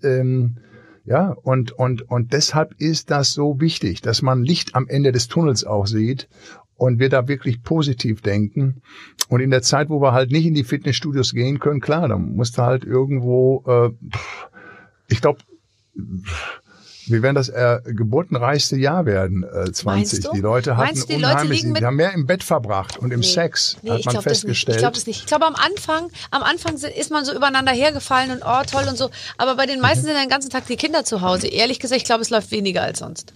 und deshalb ist das so wichtig, dass man Licht am Ende des Tunnels auch sieht und wir da wirklich positiv denken. Und in der Zeit, wo wir halt nicht in die Fitnessstudios gehen können, klar, dann musst du halt irgendwo, ich glaube, wir werden das geburtenreichste Jahr werden, 20. Die Leute hatten unheimlich, die haben mehr im Bett verbracht und im Sex, hat man festgestellt. Ich glaube das nicht. Ich glaube, am Anfang ist man so übereinander hergefallen und toll und so. Aber bei den meisten sind den ganzen Tag die Kinder zu Hause. Ehrlich gesagt, ich glaube, es läuft weniger als sonst.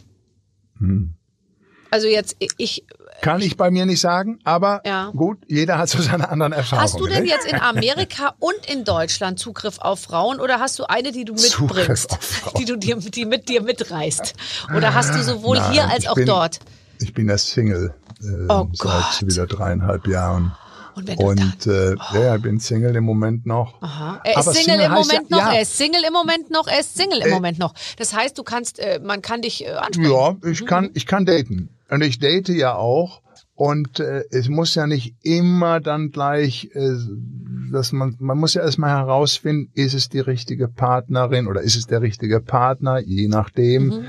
Also jetzt, kann ich bei mir nicht sagen, aber gut, jeder hat so seine anderen Erfahrungen. Hast du denn jetzt in Amerika und in Deutschland Zugriff auf Frauen oder hast du eine, die du mitbringst, die mit dir mitreist? Oder hast du sowohl hier als auch dort? Ich bin ja Single seit wieder 3,5 Jahren. Und ich bin Single im Moment noch. Aha. Er ist Single im Moment noch, er ist Single im Moment noch, er ist Single im Moment noch. Das heißt, man kann dich ansprechen. Ja, ich kann daten. Und ich date ja auch. Und es muss ja nicht immer dann gleich, dass man muss ja erstmal herausfinden, ist es die richtige Partnerin oder ist es der richtige Partner, je nachdem.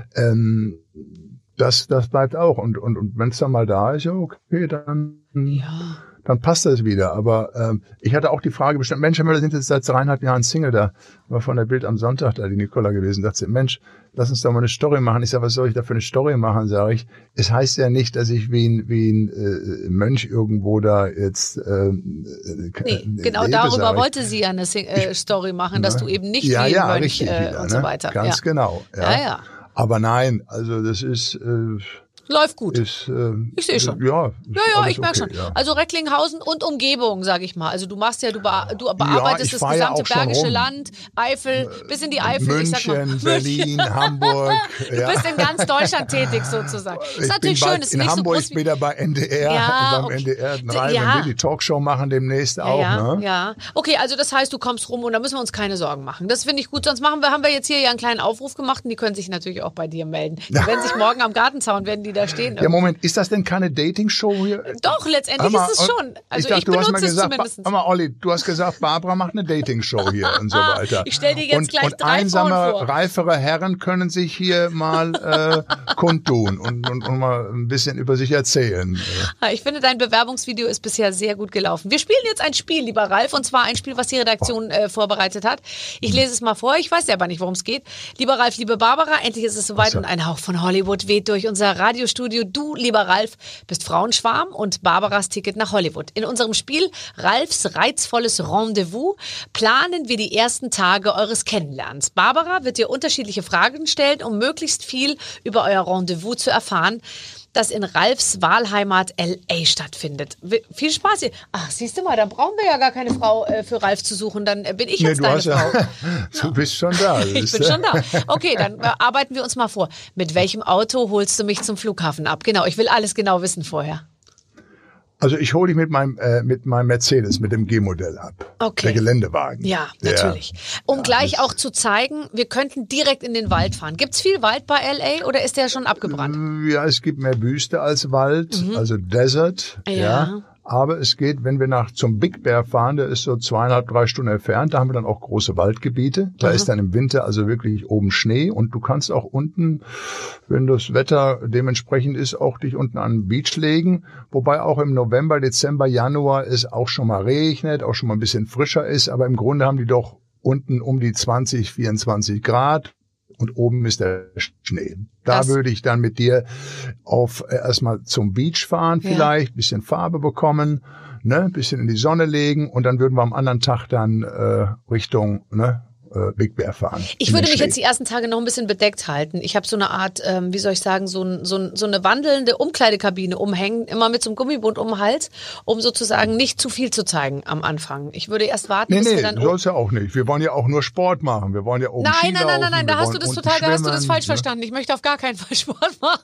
Das bleibt auch. Und wenn es dann mal da ist, ja okay, dann passt das wieder. Aber ich hatte auch die Frage bestimmt, Mensch, wir sind jetzt seit 3,5 Jahren Single, da war von der Bild am Sonntag da die Nicola gewesen, dachte, Mensch, lass uns doch mal eine Story machen. Ich sage, was soll ich da für eine Story machen, sage ich. Es heißt ja nicht, dass ich wie ein Mönch irgendwo da jetzt genau, darüber wollte sie ja eine Story machen, dass du eben nicht wie ein Mönch richtig, und so weiter. Ganz genau. Ja. Aber nein, also das ist... Läuft gut. Ich sehe schon. Ja, ich merke schon. Ja. Also Recklinghausen und Umgebung, sage ich mal. Also du machst du bearbeitest das gesamte Bergische Land, Eifel, bis in die Eifel. München, Berlin, Hamburg. Du bist in ganz Deutschland tätig sozusagen. Ist natürlich schön, ist in nicht Hamburg so groß wie... wieder bei NDR. Ja, und beim NDR 3, wenn wir die Talkshow machen demnächst auch. Ja. Okay, also das heißt, du kommst rum und da müssen wir uns keine Sorgen machen. Das finde ich gut. Sonst haben wir jetzt hier ja einen kleinen Aufruf gemacht und die können sich natürlich auch bei dir melden. Die werden sich morgen am Gartenzaun, werden die da stehen. Ja, Moment, ist das denn keine Dating-Show hier? Doch, letztendlich ist es schon. Also ich benutze es zumindest. Aber Olli, du hast gesagt, Barbara macht eine Dating-Show hier und so weiter. Ich stelle dir jetzt gleich 3 Frauen einsame, vor. reifere Herren können sich hier mal kundtun und mal ein bisschen über sich erzählen. Ich finde, dein Bewerbungsvideo ist bisher sehr gut gelaufen. Wir spielen jetzt ein Spiel, lieber Ralf, und zwar ein Spiel, was die Redaktion vorbereitet hat. Ich lese es mal vor, ich weiß selber nicht, worum es geht. Lieber Ralf, liebe Barbara, endlich ist es soweit und ein Hauch von Hollywood weht durch unser Radio Radiostudio. Du, lieber Ralf, bist Frauenschwarm und Barbaras Ticket nach Hollywood. In unserem Spiel Ralfs reizvolles Rendezvous planen wir die ersten Tage eures Kennenlernens. Barbara wird dir unterschiedliche Fragen stellen, um möglichst viel über euer Rendezvous zu erfahren, das in Ralfs Wahlheimat L.A. stattfindet. Viel Spaß hier. Ach, siehst du mal, dann brauchen wir ja gar keine Frau für Ralf zu suchen. Dann bin ich jetzt deine Frau. Du bist schon da. Ich bin schon da. Okay, dann arbeiten wir uns mal vor. Mit welchem Auto holst du mich zum Flughafen ab? Genau, ich will alles genau wissen vorher. Also ich hole dich mit meinem Mercedes, mit dem G-Modell ab. Okay. Der Geländewagen. Ja, natürlich. Um gleich auch zu zeigen, wir könnten direkt in den Wald fahren. Gibt's viel Wald bei L.A. oder ist der schon abgebrannt? Ja, es gibt mehr Wüste als Wald, also Desert. Ja. Aber es geht, wenn wir zum Big Bear fahren, der ist so 2,5-3 Stunden entfernt, da haben wir dann auch große Waldgebiete. Da ist dann im Winter also wirklich oben Schnee und du kannst auch unten, wenn das Wetter dementsprechend ist, auch dich unten an den Beach legen. Wobei auch im November, Dezember, Januar es auch schon mal regnet, auch schon mal ein bisschen frischer ist. Aber im Grunde haben die doch unten um die 20, 24 Grad. Und oben ist der Schnee. Da würde ich dann mit dir erstmal zum Beach fahren vielleicht, bisschen Farbe bekommen, ne, bisschen in die Sonne legen und dann würden wir am anderen Tag dann Richtung Big Bear fahren. Ich würde mich jetzt die ersten Tage noch ein bisschen bedeckt halten. Ich habe so eine Art, wie soll ich sagen, so eine wandelnde Umkleidekabine umhängen, immer mit so einem Gummibund um den Hals, um sozusagen nicht zu viel zu zeigen am Anfang. Ich würde erst warten, bis wir dann... Nee, soll's ja auch nicht. Wir wollen ja auch nur Sport machen. Wir wollen ja oben Nein, da hast du das falsch verstanden. Ich möchte auf gar keinen Fall Sport machen.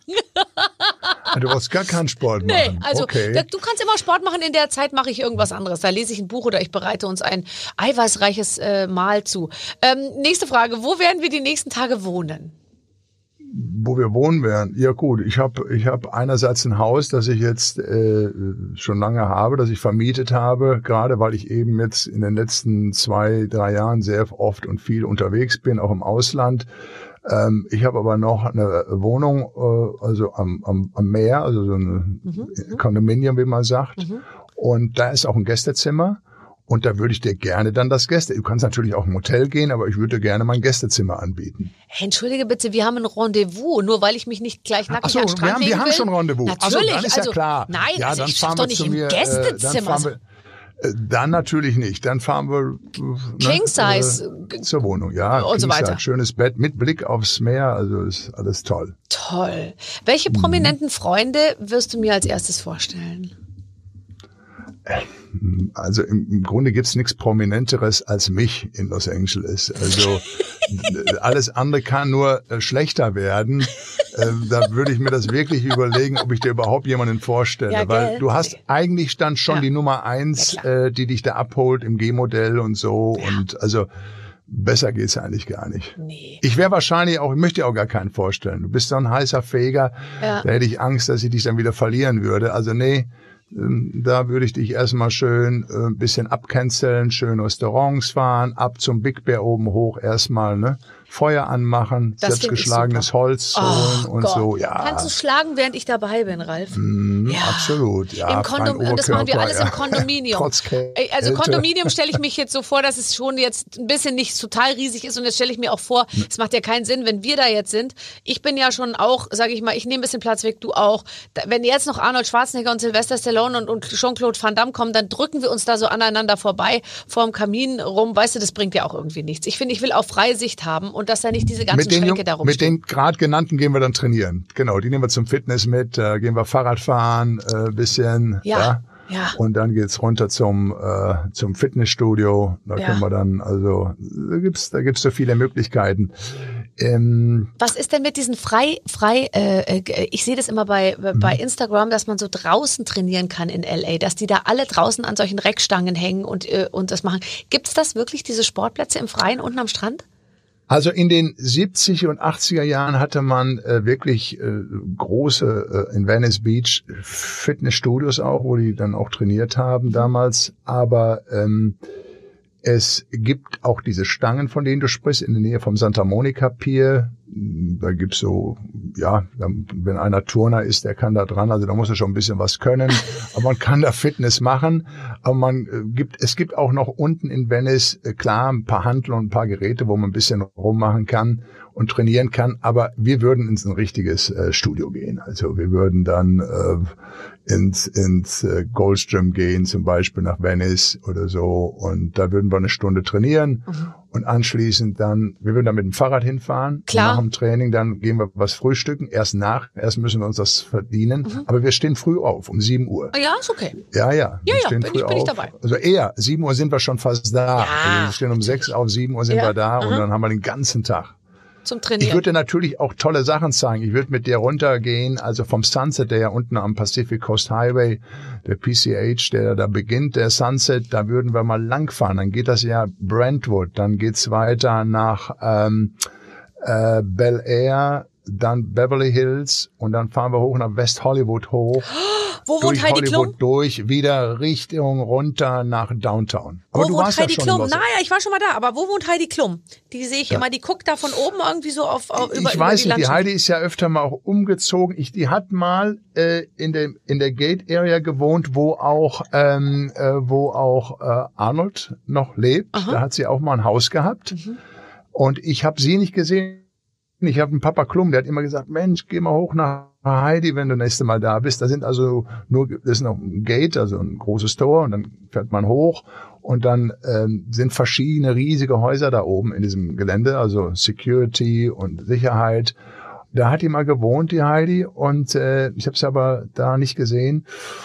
Du wolltest gar keinen Sport machen? Nee, also du kannst immer Sport machen, in der Zeit mache ich irgendwas anderes. Da lese ich ein Buch oder ich bereite uns ein eiweißreiches Mahl zu. Nächste Frage, wo werden wir die nächsten Tage wohnen? Wo wir wohnen werden? Ja gut, ich hab einerseits ein Haus, das ich jetzt schon lange habe, das ich vermietet habe, gerade weil ich eben jetzt in den letzten 2-3 Jahren sehr oft und viel unterwegs bin, auch im Ausland. Ich habe aber noch eine Wohnung, also am Meer, also so ein Kondominium, wie man sagt. Und da ist auch ein Gästezimmer. Und da würde ich dir gerne dann du kannst natürlich auch im Hotel gehen, aber ich würde dir gerne mein Gästezimmer anbieten. Entschuldige bitte, wir haben ein Rendezvous, nur weil ich mich nicht gleich nackig an den Strand legen will. Wir haben schon ein Rendezvous. Natürlich, dann ist ja klar. Nein, ja, also ich schaff doch nicht im Gästezimmer. Dann natürlich nicht. Dann fahren wir King Size zur Wohnung, ja. Und so weiter. Schönes Bett mit Blick aufs Meer, also ist alles toll. Toll. Welche prominenten Freunde wirst du mir als erstes vorstellen? Also im Grunde gibt's nichts Prominenteres als mich in Los Angeles. Also alles andere kann nur schlechter werden. Da würde ich mir das wirklich überlegen, ob ich dir überhaupt jemanden vorstelle. Ja, weil du hast eigentlich dann schon die Nummer 1, die dich da abholt im G-Modell und so. Ja. Und also besser geht's eigentlich gar nicht. Nee. Ich wäre wahrscheinlich auch, ich möchte dir auch gar keinen vorstellen. Du bist so ein heißer Feger. Ja. Da hätte ich Angst, dass ich dich dann wieder verlieren würde. Also nee. Da würde ich dich erstmal schön ein bisschen abcanceln, schön Restaurants fahren, ab zum Big Bear oben hoch erstmal, ne? Feuer anmachen, selbstgeschlagenes Holz holen und Gott. So. Ja. Kannst du schlagen, während ich dabei bin, Ralf? Ja. Absolut, ja. Das machen wir alles im Kondominium. Trotz also Kondominium stelle ich mich jetzt so vor, dass es schon jetzt ein bisschen nicht total riesig ist und jetzt stelle ich mir auch vor, es macht ja keinen Sinn, wenn wir da jetzt sind. Ich bin ja schon auch, sage ich mal, ich nehme ein bisschen Platz weg, du auch. Wenn jetzt noch Arnold Schwarzenegger und Sylvester Stallone und Jean-Claude Van Damme kommen, dann drücken wir uns da so aneinander vorbei vorm Kamin rum. Weißt du, das bringt ja auch irgendwie nichts. Ich finde, ich will auch freie Sicht haben und dass da nicht diese ganzen Schränke da rumstehen. Mit den gerade genannten gehen wir dann trainieren. Genau, die nehmen wir zum Fitness mit, gehen wir Fahrrad fahren, bisschen. Ja. Und dann geht's runter zum Fitnessstudio. Da können wir dann, also da gibt's so viele Möglichkeiten. Was ist denn mit diesen ich sehe das immer bei Instagram, dass man so draußen trainieren kann in LA, dass die da alle draußen an solchen Reckstangen hängen und das machen. Gibt's das wirklich, diese Sportplätze im Freien unten am Strand? Also in den 70er und 80er Jahren hatte man wirklich große in Venice Beach Fitnessstudios auch, wo die dann auch trainiert haben damals. Aber es gibt auch diese Stangen, von denen du sprichst, in der Nähe vom Santa Monica Pier. Da gibt's so, ja, wenn einer Turner ist, der kann da dran, also da muss er schon ein bisschen was können, aber man kann da Fitness machen, aber es gibt auch noch unten in Venice, klar, ein paar Handel und ein paar Geräte, wo man ein bisschen rummachen kann und trainieren kann, aber wir würden ins ein richtiges Studio gehen, also wir würden dann ins Goldstream gehen, zum Beispiel nach Venice oder so, und da würden wir eine Stunde trainieren und anschließend dann, wir würden dann mit dem Fahrrad hinfahren. Klar. Nach dem Training, dann gehen wir was frühstücken, erst müssen wir uns das verdienen, aber wir stehen früh auf, um 7 Uhr. Ja, ist okay. Ja. Ja, bin ich dabei. Also eher, 7 Uhr sind wir schon fast da. Ja. Also wir stehen um 6 auf, 7 Uhr sind wir da und dann haben wir den ganzen Tag. Zum Trainieren. Ich würde dir natürlich auch tolle Sachen zeigen. Ich würde mit dir runtergehen, also vom Sunset, der ja unten am Pacific Coast Highway, der PCH, der da beginnt, der Sunset, da würden wir mal langfahren. Dann geht das ja Brentwood, dann geht's weiter nach Bel Air, dann Beverly Hills und dann fahren wir hoch nach West Hollywood hoch. Wo wohnt Heidi Klum? Durch, wieder Richtung runter nach Downtown. Aber wo wohnt Heidi Klum? Naja, ich war schon mal da, aber wo wohnt Heidi Klum? Die sehe ich immer, die guckt da von oben irgendwie so auf über Ich weiß die nicht, die Landschaft. Heidi ist ja öfter mal auch umgezogen. Die hat mal in der Gate Area gewohnt, wo auch Arnold noch lebt. Aha. Da hat sie auch mal ein Haus gehabt. Und ich habe sie nicht gesehen. Ich habe einen Papa Klum, der hat immer gesagt, Mensch, geh mal hoch nach Heidi, wenn du nächste Mal da bist. Da sind also das ist noch ein Gate, also ein großes Tor, und dann fährt man hoch und dann sind verschiedene riesige Häuser da oben in diesem Gelände, also Security und Sicherheit. Da hat die mal gewohnt, die Heidi, und ich habe sie aber da nicht gesehen.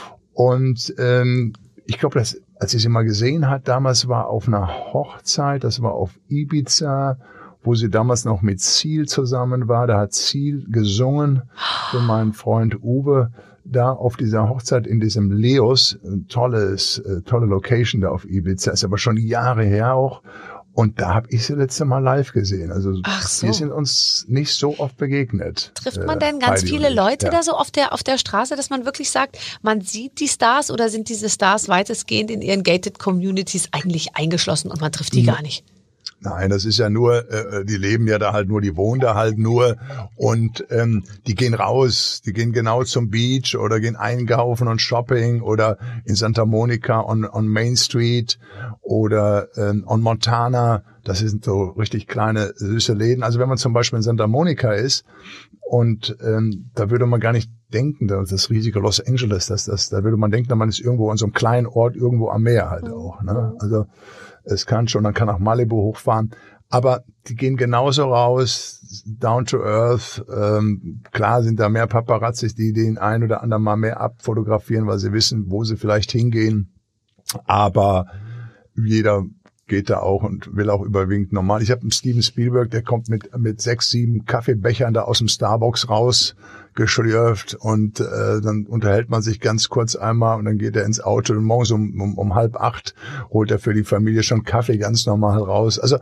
Und ich glaube, als sie sie mal gesehen hat, damals war auf einer Hochzeit, das war auf Ibiza, wo sie damals noch mit Ziel zusammen war. Da hat Ziel gesungen für meinen Freund Uwe da auf dieser Hochzeit in diesem Leos. Tolle Location da auf Ibiza. Ist aber schon Jahre her auch. Und da habe ich sie letzte Mal live gesehen. Also wir sind uns nicht so oft begegnet. Trifft man denn ganz viele Leute da so auf der Straße, dass man wirklich sagt, man sieht die Stars, oder sind diese Stars weitestgehend in ihren gated Communities eigentlich eingeschlossen und man trifft die gar nicht? Nein, das ist ja nur, die leben ja da halt nur, die wohnen da halt nur, und die gehen raus, die gehen genau zum Beach oder gehen einkaufen und Shopping oder in Santa Monica on Main Street oder on Montana. Das sind so richtig kleine, süße Läden. Also wenn man zum Beispiel in Santa Monica ist und da würde man gar nicht denken, das riesige Los Angeles, da würde man denken, man ist irgendwo an so einem kleinen Ort, irgendwo am Meer halt auch. Ne? Also es kann schon, man kann auch Malibu hochfahren, aber die gehen genauso raus, down to earth. Klar sind da mehr Paparazzis, die den ein oder anderen mal mehr abfotografieren, weil sie wissen, wo sie vielleicht hingehen. Aber jeder geht da auch und will auch überwiegend normal. Ich habe einen Steven Spielberg, der kommt mit 6, 7 Kaffeebechern da aus dem Starbucks rausgeschlürft, und dann unterhält man sich ganz kurz einmal und dann geht er ins Auto und morgens um 7:30 holt er für die Familie schon Kaffee ganz normal raus. Also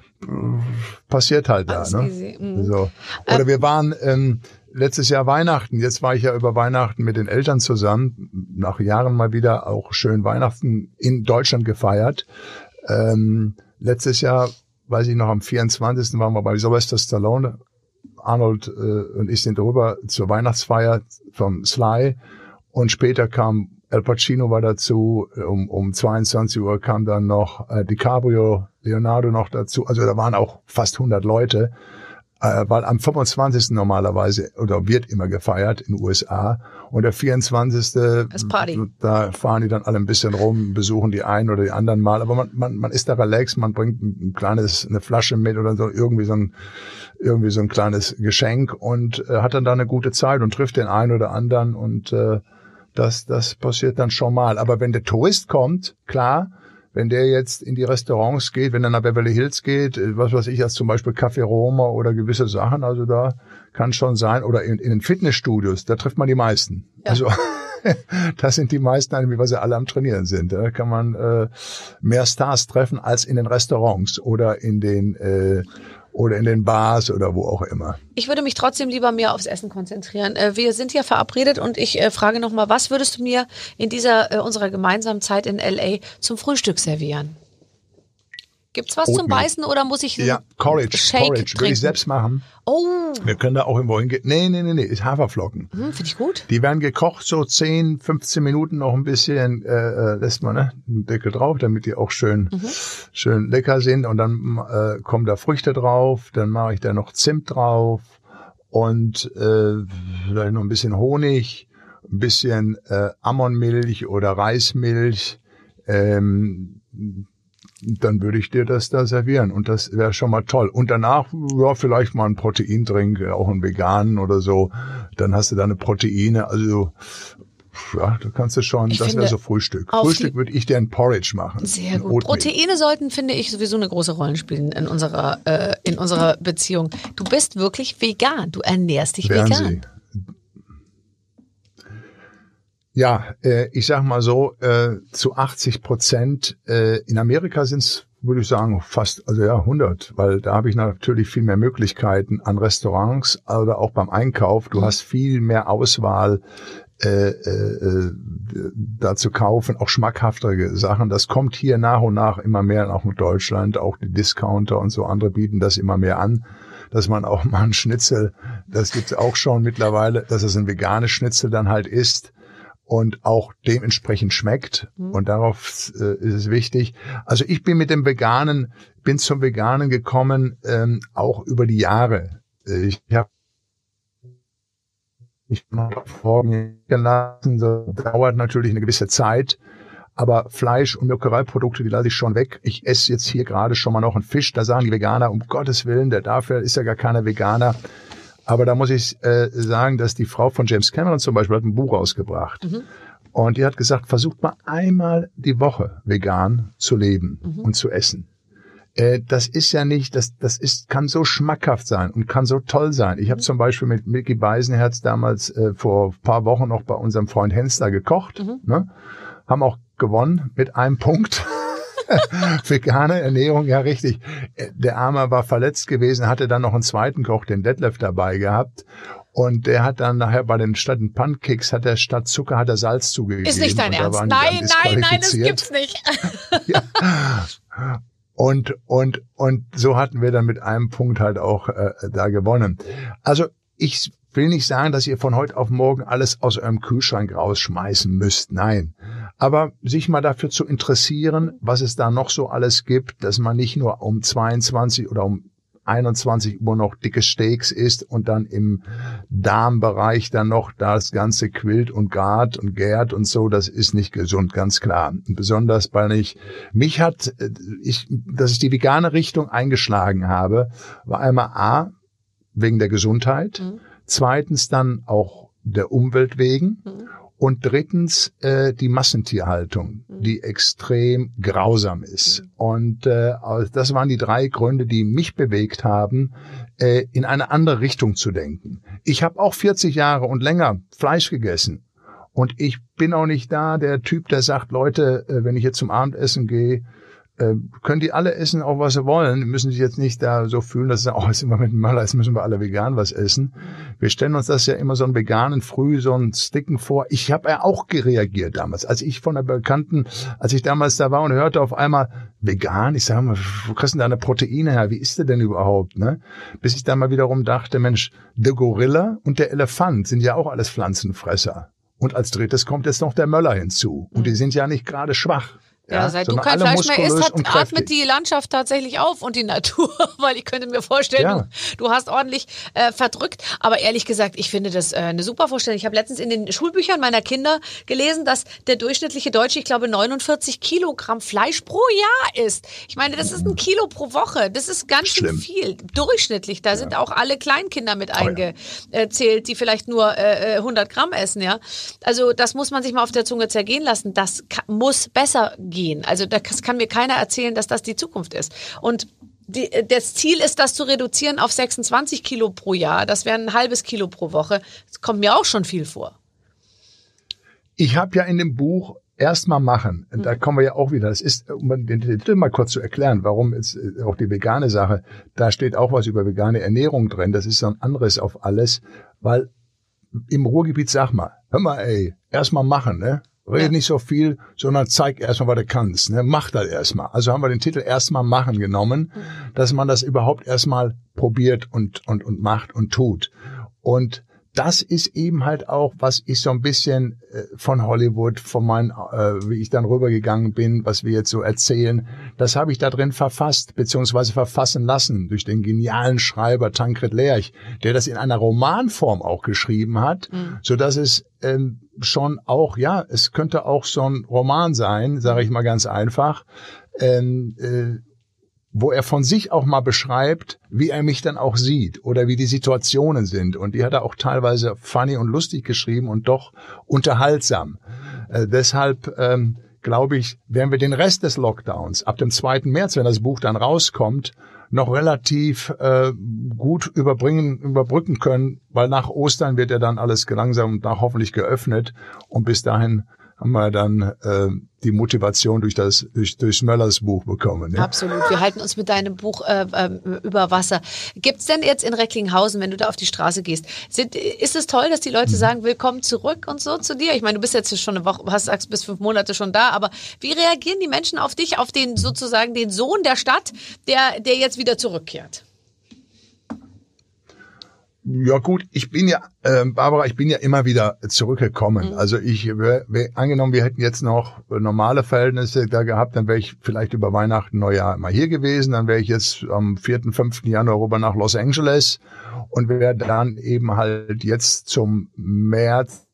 passiert halt da. Ne? So. Oder wir waren letztes Jahr Weihnachten, jetzt war ich ja über Weihnachten mit den Eltern zusammen, nach Jahren mal wieder auch schön Weihnachten in Deutschland gefeiert. Letztes Jahr, weiß ich noch, am 24. waren wir bei Sylvester Stallone. Arnold und ich sind rüber zur Weihnachtsfeier vom Sly, und später kam Al Pacino war dazu, um 22 Uhr kam dann noch DiCaprio, Leonardo noch dazu, also da waren auch fast 100 Leute, weil am 25. normalerweise, oder wird immer gefeiert in den USA, und der 24. Da fahren die dann alle ein bisschen rum, besuchen die einen oder die anderen mal, aber man ist da relaxed, man bringt eine Flasche mit oder so, irgendwie so ein kleines Geschenk, und hat dann da eine gute Zeit und trifft den einen oder anderen, und das passiert dann schon mal. Aber wenn der Tourist kommt, klar, wenn der jetzt in die Restaurants geht, wenn er nach Beverly Hills geht, was weiß ich, als zum Beispiel Café Roma oder gewisse Sachen, also da kann schon sein, oder in den Fitnessstudios, da trifft man die meisten. Ja. Also das sind die meisten, weil sie alle am Trainieren sind. Da kann man mehr Stars treffen als in den Restaurants oder in den Bars oder wo auch immer. Ich würde mich trotzdem lieber mehr aufs Essen konzentrieren. Wir sind hier verabredet, und ich frage nochmal, was würdest du mir in unserer gemeinsamen Zeit in L.A. zum Frühstück servieren? Gibt's was zum Beißen oder muss ich Porridge trinken? würde ich selbst machen. Oh. Wir können da auch irgendwo hingehen. Nee, ist Haferflocken. Finde ich gut. Die werden gekocht, so 10, 15 Minuten noch ein bisschen, lässt man einen Deckel drauf, damit die auch schön lecker sind. Und dann kommen da Früchte drauf, dann mache ich da noch Zimt drauf und vielleicht noch ein bisschen Honig, ein bisschen Ammonmilch oder Reismilch. Dann würde ich dir das da servieren und das wäre schon mal toll. Und danach, vielleicht mal einen Proteindrink, auch einen veganen oder so. Dann hast du deine Proteine, also da kannst du schon, das wäre so Frühstück. Frühstück würde ich dir ein Porridge machen. Sehr gut. Proteine sollten, finde ich, sowieso eine große Rolle spielen in unserer Beziehung. Du bist wirklich vegan, du ernährst dich vegan. Ja, ich sag mal so, zu 80%, in Amerika sind's, würde ich sagen, fast, 100, weil da habe ich natürlich viel mehr Möglichkeiten an Restaurants oder auch beim Einkauf. Du hast viel mehr Auswahl da zu kaufen, auch schmackhaftere Sachen. Das kommt hier nach und nach immer mehr, auch in Deutschland, auch die Discounter und so andere bieten das immer mehr an, dass man auch mal ein Schnitzel, das gibt's auch schon mittlerweile, dass es ein veganes Schnitzel dann halt ist. Und auch dementsprechend schmeckt. Und darauf ist es wichtig. Also ich bin zum Veganen gekommen, auch über die Jahre. Ich habe vor mir gelassen, das dauert natürlich eine gewisse Zeit. Aber Fleisch- und Molkereiprodukte, die lasse ich schon weg. Ich esse jetzt hier gerade schon mal noch einen Fisch. Da sagen die Veganer, um Gottes Willen, dafür ist ja gar keiner Veganer. Aber da muss ich sagen, dass die Frau von James Cameron zum Beispiel hat ein Buch rausgebracht. Und die hat gesagt, versucht mal einmal die Woche vegan zu leben und zu essen. Das ist ja nicht, kann so schmackhaft sein und kann so toll sein. Ich habe zum Beispiel mit Micky Beisenherz damals vor ein paar Wochen noch bei unserem Freund Hensler gekocht. Ne? Haben auch gewonnen mit einem Punkt. Vegane Ernährung, ja richtig. Der Arme war verletzt gewesen, hatte dann noch einen zweiten Koch, den Detlef, dabei gehabt. Und der hat dann nachher bei den statt Pancakes hat er statt Zucker hat er Salz zugegeben. Ist nicht dein Ernst? Nein, das gibt's nicht. Ja. Und so hatten wir dann mit einem Punkt halt auch da gewonnen. Also ich will nicht sagen, dass ihr von heute auf morgen alles aus eurem Kühlschrank rausschmeißen müsst. Nein. Aber sich mal dafür zu interessieren, was es da noch so alles gibt, dass man nicht nur um 22 oder um 21 Uhr noch dicke Steaks isst und dann im Darmbereich dann noch das Ganze quillt und gart und gärt und so, das ist nicht gesund, ganz klar. Und besonders, weil dass ich die vegane Richtung eingeschlagen habe, war einmal wegen der Gesundheit, zweitens dann auch der Umwelt wegen und drittens die Massentierhaltung, die extrem grausam ist. Und das waren die 3 Gründe, die mich bewegt haben, in eine andere Richtung zu denken. Ich habe auch 40 Jahre und länger Fleisch gegessen. Und ich bin auch nicht der Typ, der sagt, Leute, wenn ich jetzt zum Abendessen gehe, können die alle essen, auch was sie wollen. Die müssen sich jetzt nicht da so fühlen, dass sie sagen, jetzt sind wir mit dem Möller, jetzt müssen wir alle vegan was essen. Wir stellen uns das ja immer so einen veganen so einen Sticken vor. Ich habe ja auch reagiert damals, als ich damals da war und hörte auf einmal vegan. Ich sage mal, wo kriegst du denn deine Proteine her? Wie ist der denn überhaupt? Ne? Bis ich dann mal wiederum dachte, Mensch, der Gorilla und der Elefant sind ja auch alles Pflanzenfresser. Und als drittes kommt jetzt noch der Möller hinzu. Und die sind ja nicht gerade schwach. Ja, seit du kein Fleisch mehr isst, atmet die Landschaft tatsächlich auf und die Natur, weil ich könnte mir vorstellen, du hast ordentlich verdrückt. Aber ehrlich gesagt, ich finde das eine super Vorstellung. Ich habe letztens in den Schulbüchern meiner Kinder gelesen, dass der durchschnittliche Deutsche, ich glaube, 49 Kilogramm Fleisch pro Jahr isst. Ich meine, das ist 1 Kilo pro Woche. Das ist ganz schön viel. Durchschnittlich. Da sind auch alle Kleinkinder mit eingezählt, die vielleicht nur 100 Gramm essen. Ja, also das muss man sich mal auf der Zunge zergehen lassen. Das muss besser gehen. Also das kann mir keiner erzählen, dass das die Zukunft ist. Und das Ziel ist, das zu reduzieren auf 26 Kilo pro Jahr. Das wäre ein halbes Kilo pro Woche. Das kommt mir auch schon viel vor. Ich habe ja in dem Buch erstmal machen. Da kommen wir ja auch wieder. Das ist, um den Titel mal kurz zu erklären, warum jetzt auch die vegane Sache, da steht auch was über vegane Ernährung drin. Das ist so ein anderes auf alles, weil im Ruhrgebiet, sag mal, hör mal, erstmal machen, ne? Red nicht so viel, sondern zeig erstmal, was du kannst. Ne? Mach das erstmal. Also haben wir den Titel erstmal machen genommen, dass man das überhaupt erstmal probiert und macht und tut. Und das ist eben halt auch, was ich so ein bisschen von Hollywood, von meinen, wie ich dann rübergegangen bin, was wir jetzt so erzählen, das habe ich da drin verfasst, beziehungsweise verfassen lassen durch den genialen Schreiber Tancred Lerch, der das in einer Romanform auch geschrieben hat, so dass es schon auch, ja, es könnte auch so ein Roman sein, sage ich mal ganz einfach, wo er von sich auch mal beschreibt, wie er mich dann auch sieht oder wie die Situationen sind. Und die hat er auch teilweise funny und lustig geschrieben und doch unterhaltsam. Deshalb glaube ich, werden wir den Rest des Lockdowns ab dem 2. März, wenn das Buch dann rauskommt, noch relativ gut überbrücken können, weil nach Ostern wird ja dann alles langsam und hoffentlich geöffnet. Und bis dahin haben wir dann die Motivation durch Möllers Buch bekommen. Ja? Absolut. Wir halten uns mit deinem Buch über Wasser. Gibt's denn jetzt in Recklinghausen, wenn du da auf die Straße gehst, ist es toll, dass die Leute sagen, willkommen zurück und so zu dir? Ich meine, du bist jetzt schon eine Woche, sagst bis 5 Monate schon da, aber wie reagieren die Menschen auf dich, auf den sozusagen den Sohn der Stadt, der jetzt wieder zurückkehrt? Ja gut, ich bin ja, Barbara, ich bin ja immer wieder zurückgekommen. Also angenommen, wir hätten jetzt noch normale Verhältnisse da gehabt, dann wäre ich vielleicht über Weihnachten, Neujahr mal hier gewesen, dann wäre ich jetzt am 4., 5. Januar rüber nach Los Angeles und wäre dann eben halt jetzt zum März,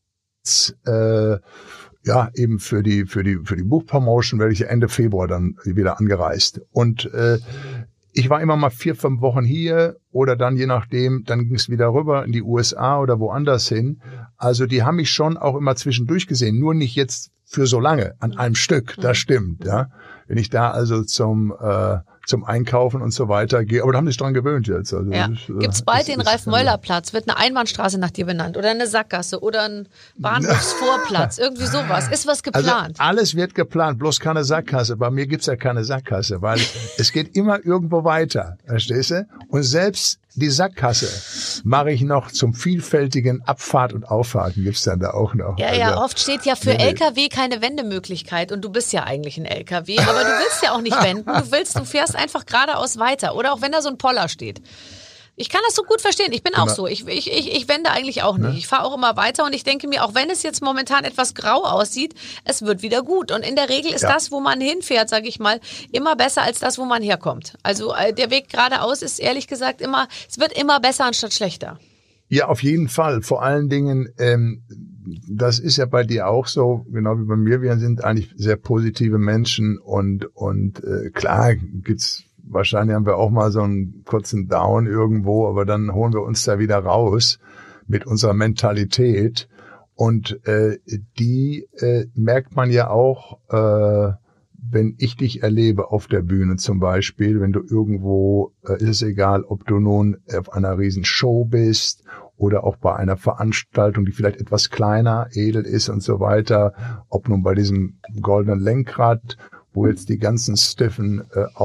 ja, eben für die Buchpromotion werde ich Ende Februar dann wieder angereist. Und ich war immer mal 4, 5 Wochen hier oder dann je nachdem, dann ging es wieder rüber in die USA oder woanders hin. Also die haben mich schon auch immer zwischendurch gesehen, nur nicht jetzt für so lange an einem Stück, das stimmt. Ja, wenn ich da also zum Einkaufen und so weiter gehe, aber da haben die sich dran gewöhnt jetzt. Also ja. Gibt's bald den Ralf-Möller-Platz? Wird eine Einbahnstraße nach dir benannt oder eine Sackgasse oder ein Bahnhofsvorplatz? Irgendwie sowas. Ist was geplant? Also alles wird geplant, bloß keine Sackgasse. Bei mir gibt's ja keine Sackgasse, weil es geht immer irgendwo weiter, verstehst du? Und selbst die Sackgasse mache ich noch zum vielfältigen Abfahrt und Auffahrten gibt's dann da auch noch. Ja, ja, oft steht ja für LKW keine Wendemöglichkeit und du bist ja eigentlich ein LKW, aber du willst ja auch nicht wenden. Du fährst einfach geradeaus weiter oder auch wenn da so ein Poller steht. Ich kann das so gut verstehen. Ich bin auch so. Ich wende eigentlich auch nicht. Ich fahre auch immer weiter und ich denke mir, auch wenn es jetzt momentan etwas grau aussieht, es wird wieder gut. Und in der Regel ist das, wo man hinfährt, sage ich mal, immer besser als das, wo man herkommt. Also der Weg geradeaus ist ehrlich gesagt es wird immer besser anstatt schlechter. Ja, auf jeden Fall. Vor allen Dingen, das ist ja bei dir auch so, genau wie bei mir. Wir sind eigentlich sehr positive Menschen und klar gibt's wahrscheinlich haben wir auch mal so einen kurzen Down irgendwo, aber dann holen wir uns da wieder raus mit unserer Mentalität. Und die merkt man ja auch, wenn ich dich erlebe auf der Bühne zum Beispiel, wenn du irgendwo, ist es egal, ob du nun auf einer riesen Show bist oder auch bei einer Veranstaltung, die vielleicht etwas kleiner, edel ist und so weiter, ob nun bei diesem goldenen Lenkrad, wo jetzt die ganzen stiffen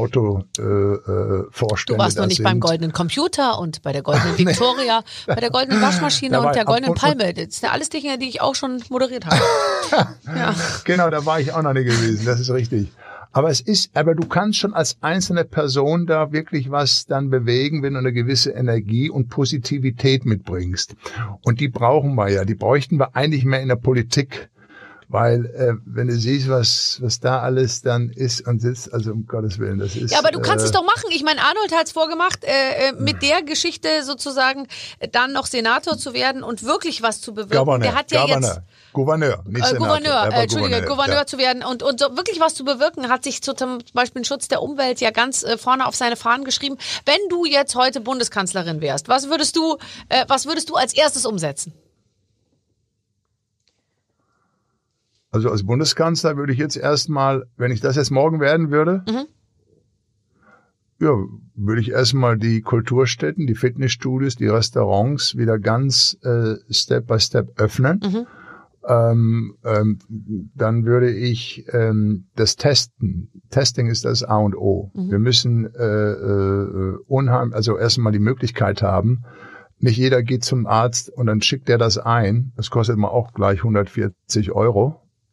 Autovorstände Du warst noch nicht sind. Beim goldenen Computer und bei der goldenen Victoria, bei der goldenen Waschmaschine und der goldenen Palme. Das sind ja alles Dinge, die ich auch schon moderiert habe. Ja. Genau, da war ich auch noch nicht gewesen, das ist richtig. Aber du kannst schon als einzelne Person da wirklich was dann bewegen, wenn du eine gewisse Energie und Positivität mitbringst. Und die brauchen wir ja, die bräuchten wir eigentlich mehr in der Politik. Weil, wenn du siehst, was da alles dann ist und sitzt, also um Gottes Willen, das ist... Ja, aber du kannst es doch machen. Ich meine, Arnold hat's vorgemacht, mit der Geschichte sozusagen dann noch Senator zu werden und wirklich was zu bewirken. Der hat ja jetzt... Gouverneur, nicht Senator. Gouverneur zu werden und so wirklich was zu bewirken, hat sich zum Beispiel den Schutz der Umwelt ja ganz vorne auf seine Fahnen geschrieben. Wenn du jetzt heute Bundeskanzlerin wärst, was würdest du als erstes umsetzen? Also als Bundeskanzler würde ich jetzt erstmal, wenn ich das jetzt morgen werden würde, würde ich erstmal die Kulturstätten, die Fitnessstudios, die Restaurants wieder ganz Step by Step öffnen. Dann würde ich das Testen. Testing ist das A und O. Wir müssen also erstmal die Möglichkeit haben, nicht jeder geht zum Arzt und dann schickt er das ein. Das kostet immer auch gleich 140 €.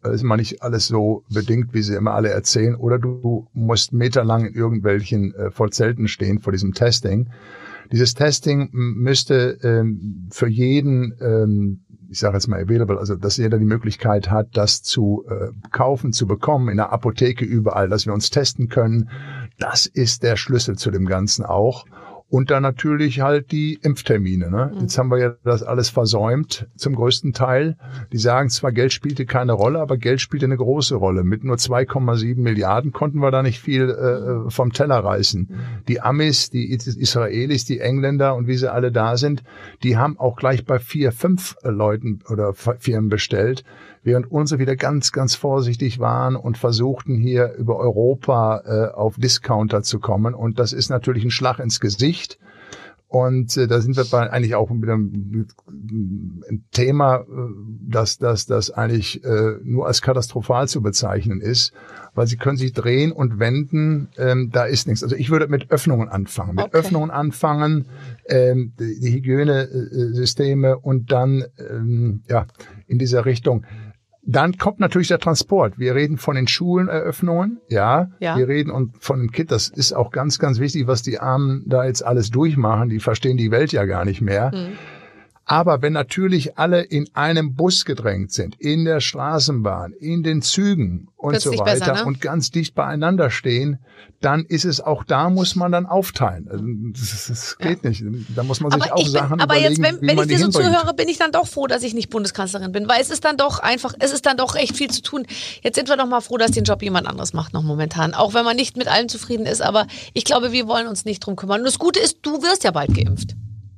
ist mal nicht alles so bedingt, wie sie immer alle erzählen. Oder du musst meterlang in irgendwelchen Vollzelten stehen vor diesem Testing. Dieses Testing müsste für jeden, ich sage jetzt mal available, also dass jeder die Möglichkeit hat, das zu kaufen, zu bekommen, in der Apotheke überall, dass wir uns testen können. Das ist der Schlüssel zu dem Ganzen auch. Und dann natürlich halt die Impftermine. Ne? Jetzt haben wir ja das alles versäumt, zum größten Teil. Die sagen zwar, Geld spielte keine Rolle, aber Geld spielte eine große Rolle. Mit nur 2,7 Milliarden konnten wir da nicht viel vom Teller reißen. Die Amis, die Israelis, die Engländer und wie sie alle da sind, die haben auch gleich bei 4, 5 Leuten oder Firmen bestellt, während unsere wieder ganz, ganz vorsichtig waren und versuchten hier über Europa auf Discounter zu kommen. Und das ist natürlich ein Schlag ins Gesicht. Und da sind wir eigentlich auch mit einem Thema, das eigentlich nur als katastrophal zu bezeichnen ist, weil sie können sich drehen und wenden, da ist nichts. Also ich würde mit Öffnungen anfangen. Mit Öffnungen anfangen, die Hygienesysteme und dann in dieser Richtung. Dann kommt natürlich der Transport. Wir reden von den Schuleneröffnungen, ja. Wir reden von den Kids. Das ist auch ganz, ganz wichtig, was die Armen da jetzt alles durchmachen. Die verstehen die Welt ja gar nicht mehr. Aber wenn natürlich alle in einem Bus gedrängt sind, in der Straßenbahn, in den Zügen und so weiter besser, ne? Und ganz dicht beieinander stehen, dann ist es auch da, muss man dann aufteilen. Also das geht nicht. Da muss man sich Sachen überlegen, jetzt, wenn ich dir so zuhöre, bin ich dann doch froh, dass ich nicht Bundeskanzlerin bin, weil es ist dann doch echt viel zu tun. Jetzt sind wir doch mal froh, dass den Job jemand anderes macht noch momentan. Auch wenn man nicht mit allem zufrieden ist, aber ich glaube, wir wollen uns nicht drum kümmern. Und das Gute ist, du wirst ja bald geimpft.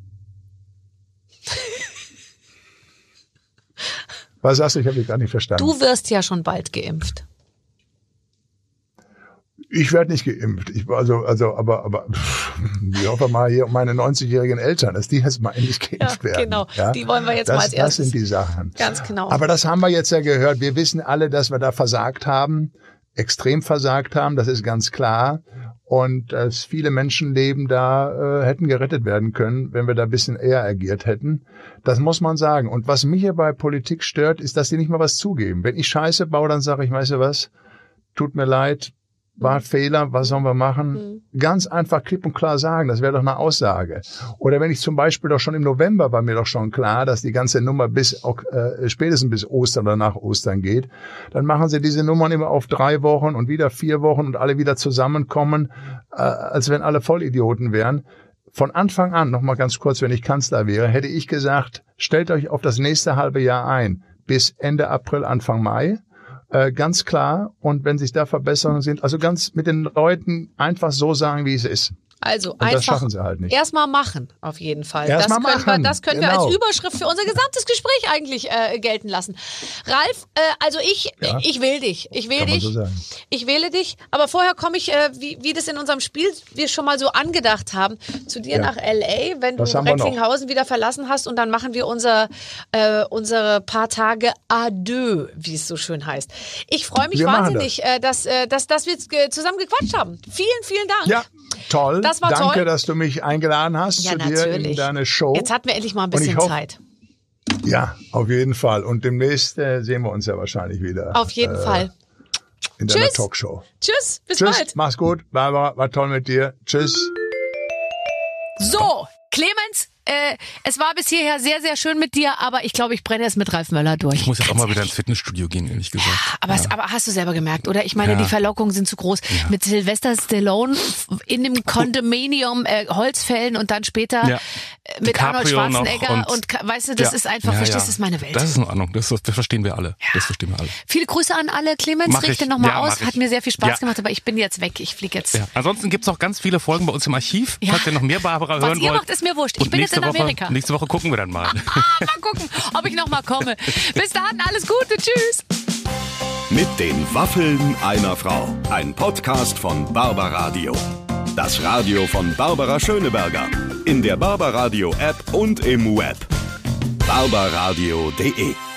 Was sagst du? Ich habe dich gar nicht verstanden. Du wirst ja schon bald geimpft. Ich werde nicht geimpft. Aber ich hoffe mal hier um meine 90-jährigen Eltern, dass die jetzt mal endlich geimpft werden. Genau, die wollen wir jetzt mal als erstes. Das sind die Sachen. Ganz genau. Aber das haben wir jetzt ja gehört. Wir wissen alle, dass wir da versagt haben, extrem versagt haben, das ist ganz klar. Und dass viele Menschenleben da hätten gerettet werden können, wenn wir da ein bisschen eher agiert hätten. Das muss man sagen. Und was mich hier bei Politik stört, ist, dass die nicht mal was zugeben. Wenn ich Scheiße baue, dann sage ich, weißt du was, tut mir leid, war Fehler, was sollen wir machen? Ganz einfach klipp und klar sagen, das wäre doch eine Aussage. Oder wenn ich zum Beispiel doch schon im November war mir doch schon klar, dass die ganze Nummer spätestens bis Ostern oder nach Ostern geht, dann machen sie diese Nummern immer auf 3 Wochen und wieder 4 Wochen und alle wieder zusammenkommen, als wenn alle Vollidioten wären. Von Anfang an, noch mal ganz kurz, wenn ich Kanzler wäre, hätte ich gesagt, stellt euch auf das nächste halbe Jahr ein, bis Ende April, Anfang Mai. Ganz klar. Und wenn sich da Verbesserungen sind, also ganz mit den Leuten einfach so sagen, wie es ist. Also und einfach das schaffen sie halt nicht. Erstmal machen, auf jeden Fall. Das können wir als Überschrift für unser gesamtes Gespräch eigentlich gelten lassen. Ralf, also ich will dich. Ich will dich. So ich wähle dich. Aber vorher komme ich, wie das in unserem Spiel wir schon mal so angedacht haben, zu dir nach L.A., wenn du Recklinghausen wieder verlassen hast. Und dann machen wir unsere paar Tage Adieu, wie es so schön heißt. Ich freue mich wahnsinnig, dass wir zusammen gequatscht haben. Vielen, vielen Dank. Ja, toll. Danke, toll, dass du mich eingeladen hast zu dir in deine Show. Jetzt hatten wir endlich mal ein bisschen Zeit. Ja, auf jeden Fall. Und demnächst sehen wir uns ja wahrscheinlich wieder. Auf jeden Fall. In deiner Talkshow. Tschüss, bis bald. Mach's gut. Barbara, war toll mit dir. Tschüss. So, Clemens, es war bis hierher sehr, sehr schön mit dir, aber ich glaube, ich brenne jetzt mit Ralf Möller durch. Ich muss jetzt auch mal wieder ins Fitnessstudio gehen, ehrlich gesagt. Aber hast du selber gemerkt, oder? Ich meine, die Verlockungen sind zu groß. Ja. Mit Sylvester Stallone in dem Condominium Holzfällen und dann später mit Arnold Schwarzenegger und weißt du, das ist einfach, verstehst du, das ist meine Welt. Das ist in Ordnung, das verstehen wir alle. Ja. Das verstehen wir alle. Viele Grüße an alle, Clemens, richte nochmal aus. Hat mir sehr viel Spaß gemacht, aber ich bin jetzt weg, ich fliege jetzt. Ja. Ansonsten gibt's noch ganz viele Folgen bei uns im Archiv, falls ihr noch mehr Barbara hören wollt. Was ihr macht, ist mir wurscht. Ich bin jetzt in Amerika. Nächste Woche gucken wir dann mal. Mal gucken, ob ich noch mal komme. Bis dann, alles Gute, tschüss. Mit den Waffeln einer Frau. Ein Podcast von Barbaradio. Das Radio von Barbara Schöneberger. In der Barbaradio App und im Web. barbaradio.de